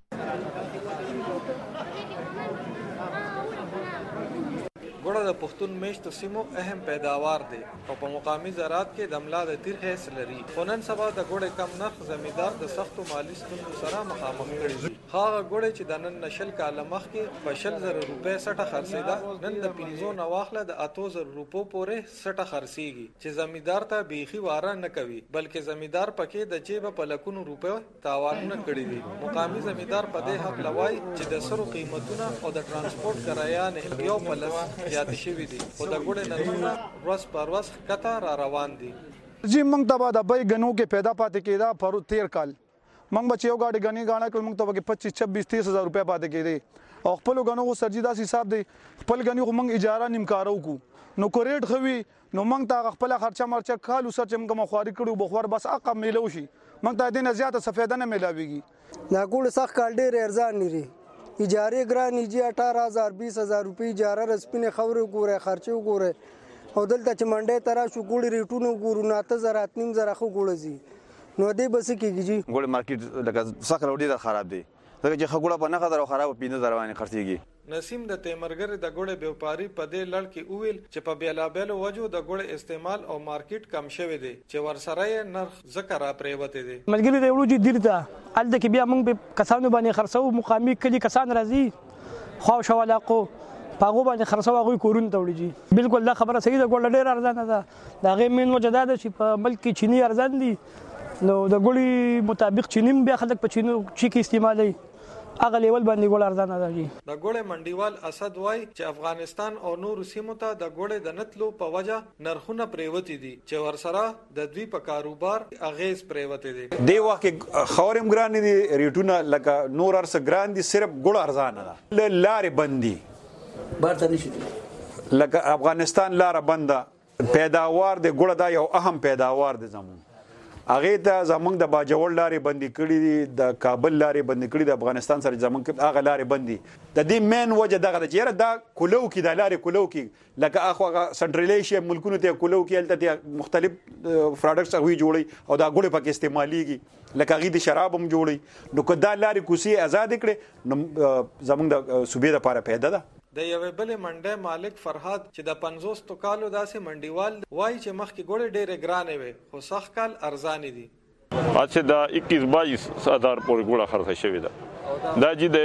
Speaker 4: ګوړه د پښتون میشتو سیمو اهم پیداوار دی او په مقامی زراعت کې د ملا د تیر حیث لري. خو نن سبا د ګوړې کم نرخ زمیندار د سختو مالي ستونزو سره مخامخ کړي دي. هغه ګوړې چې د نن نشل کاله مخکې په 100,000 روپۍ سټه خرڅېده، نن د 15 نه واخله د 8,000 روپو پورې سټه خرڅېږي چې زمیندار ته بیخي واره نه کوي، بلکې زمیندار پکې د جیب په لکونو روپیو تاوانونه کړي دي. مقامی زمیندار په دې حق لوي چې د سرو قیمتونه او د ترانسپورت کرایه نه یو په لس زیات شوي دي، خو د ګوړې نرخونه ورځ پر ورځ ښکته را روان دي.
Speaker 6: جی موږ ته به د بای غنو کې پیدا پاتې کېده پر 13 کال موږ به چې یو گاډي غنی غاڼه کړ موږ ته به 25-26-30 هزار روپۍ پاتې کېدې او خپل غنو خو سرجی داسې حساب دی خپل غنی خو موږ اجاره نیم کارو کو نو کوریټ خوي نو موږ ته خپل خرچه مرچه کالو سر چې موږ مخواري کړو بخور بس اقا میلو شي موږ ته دې نه زیاته سفیده نه ملاويږي.
Speaker 7: دا ګوړ سخت کال ډېر ارزان لري، اجاره ګران جی 18,000-20,000 روپۍ اجاره رسپینه خورو ګوره خرچو ګوره او دلته چې منډه ترا شو ګوړي ریټونو ګورو نه ته زرات نیم زره خو ګوړه زی نو دې بس کېږي جی
Speaker 8: ګوړ مارکیټ لکه سخت ډېر خراب دی ځکه چې خګوړه په نه خطر او خراب پینځه زروانه خرڅيږي.
Speaker 4: نسیم د تیمرګر د ګوړې بیوپاری په دې لړ کې اویل چې په بیلابېلو وجو د ګوړې استعمال او مارکیټ کم شوی دی چې ورسره یې نرخ ذکر را پریوته دي.
Speaker 25: ملګری د وړو جی دیرته ال د کې بیا موږ په کسانو باندې خرڅو مقامی کلی کسان راځي خو شوالاقو پاغو باندې خرڅو هغه کورون ته وړي جی. بالکل دا خبره صحیح ده، ګوړ ډېر ارزانه ده. دا غي مين وجه ده چې په ملک کې چینی ارزان دي نو د ګوړې مطابق چینیم بیا خلک په چینو چی کې استعمالي اغه لیول باندې ګوړ ارزانه ده جی.
Speaker 4: د ګوړې منډیوال اسد وای چې افغانستان او نور سیمو ته د ګوړې د نتلو په وجه نرخونه پریوتی دي چې ورسره د دوی په کاروبار اغیز پریوتی دي.
Speaker 8: دی واکه خورم ګران دي ریټونه لکه نور ارس ګران دي صرف ګوړ ارزانه ده. لارې بندي
Speaker 7: بارته نشي
Speaker 8: لکه افغانستان لار بنده پیداوار د ګوړه دا یو اهم پیداوار دی زمون هغه ته زمونږ د باجوړ لارې بندي کړي دي، د کابل لارې بندي کړي د افغانستان سره زمونږ هغه لارې بندي. د دې مین وجه دغه د چیرې دا کولو کې د لارې کولو کې لکه اخو سنټرل ایشیا ملکونو ته کولو کې الته مختلف پروډکټس هغه جوړي او دا ګوړې پکې استعماليږي لکه غي د شراب هم جوړي نو که دا لارې کوسي آزاد کړي نو زمونږ د صوبې لپاره پیدا ده.
Speaker 4: د یوې بلې منډه مالک فرهاد چې د 50 کالو داسې منډیوال وای چې مخکې ګوړې ډېرې ګرانې وي خو سخت کال ارزانې دي.
Speaker 26: اچھا دا 21-22 هزار پورې ګوړه خرڅه شوې ده. دا چې د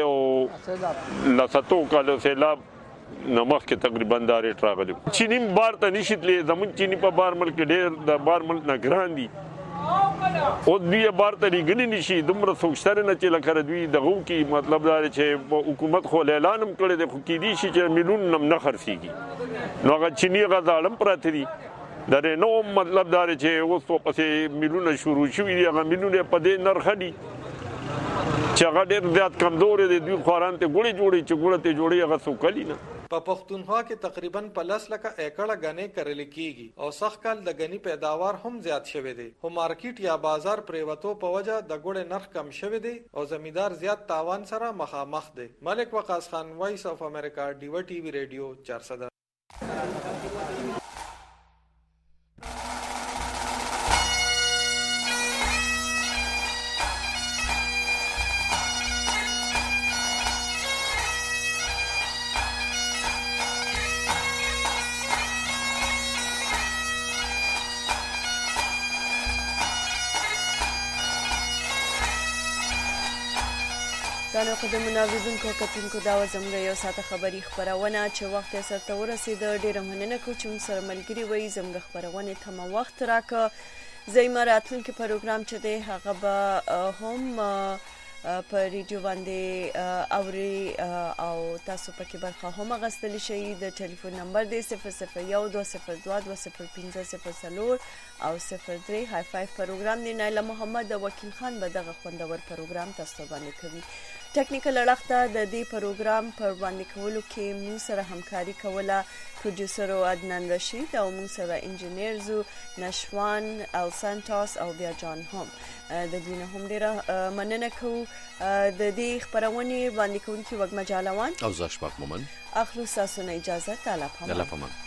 Speaker 26: یو لساتو کالو سیلاب نمخ کې تقریبا دا ریټ راغلی. چینی بار ته نشیتلی زمون چینی په بار ملک ډېر د بار ملک نه ګران دي او دوی بار ته لګنی نشي دومره سوچتره نه چې لکه دوی دغه کې مطلب دا چې حکومت خو اعلان هم کړی دی خو کې دي چې میلیون نه خرڅيږي نو هغه چینی غزالم پراته دي دا نو مطلب دا چې اوس په پسې میلیونه شروع شوي دي هغه میلیونه په دې نرخ دي چې هغه ډېر زیات کمزور دي دوی خوران ته ګوړې جوړي چې ګوړه ته جوړي هغه سوکلی نه.
Speaker 4: په پښتونخوا کې تقریبا 10 لک ایکړه غنې کرل کیږي او سخت کال د غنی پیداوار هم زیات شوه دی خو مارکیټ یا بازار پریوتو په وجه د ګوړې نرخ کم شوه دی او زمیندار زیات تاوان سره مخامخ دی. ملک وقاص خان، وایس اف امریکا، ډیو ټي وی ریډیو 400.
Speaker 1: ګرانو قدرمنو اوریدونکو کتونکو دا زموږ یو ساعته خبري خپرونه چې وخت یې سرته ورسېده. ډېره مننه کوم چې موږ سره ملګري وئ. زموږ خپرونې ته مو وخت راکړه. زما راتلونکي پروګرام چې دی هغه به هم په ریډیو باندې اوري او تاسو پکې برخه هم اخیستلی شئ. د ټلیفون نمبر دی 001-202-0504 او 03 های 5 پروګرام دی. نایله محمد او وکیل خان به دغه خوندور پروګرام تاسو باندې کوي. ټیکنیکل اړخ ته د دې پروګرام پر وړاندې کولو کې موږ سره همکاري کوله پروډوسر عدنان رشید او موږ سره انجینیر نشوان السانتوس او بیا جان هم د دوی نه هم ډیره مننه کوو د دې خپرونې وړاندې کوونکي وږمه جالوان
Speaker 2: او زه اشفاق مومن
Speaker 1: اخلو ستاسو نه اجازه. الله پامان.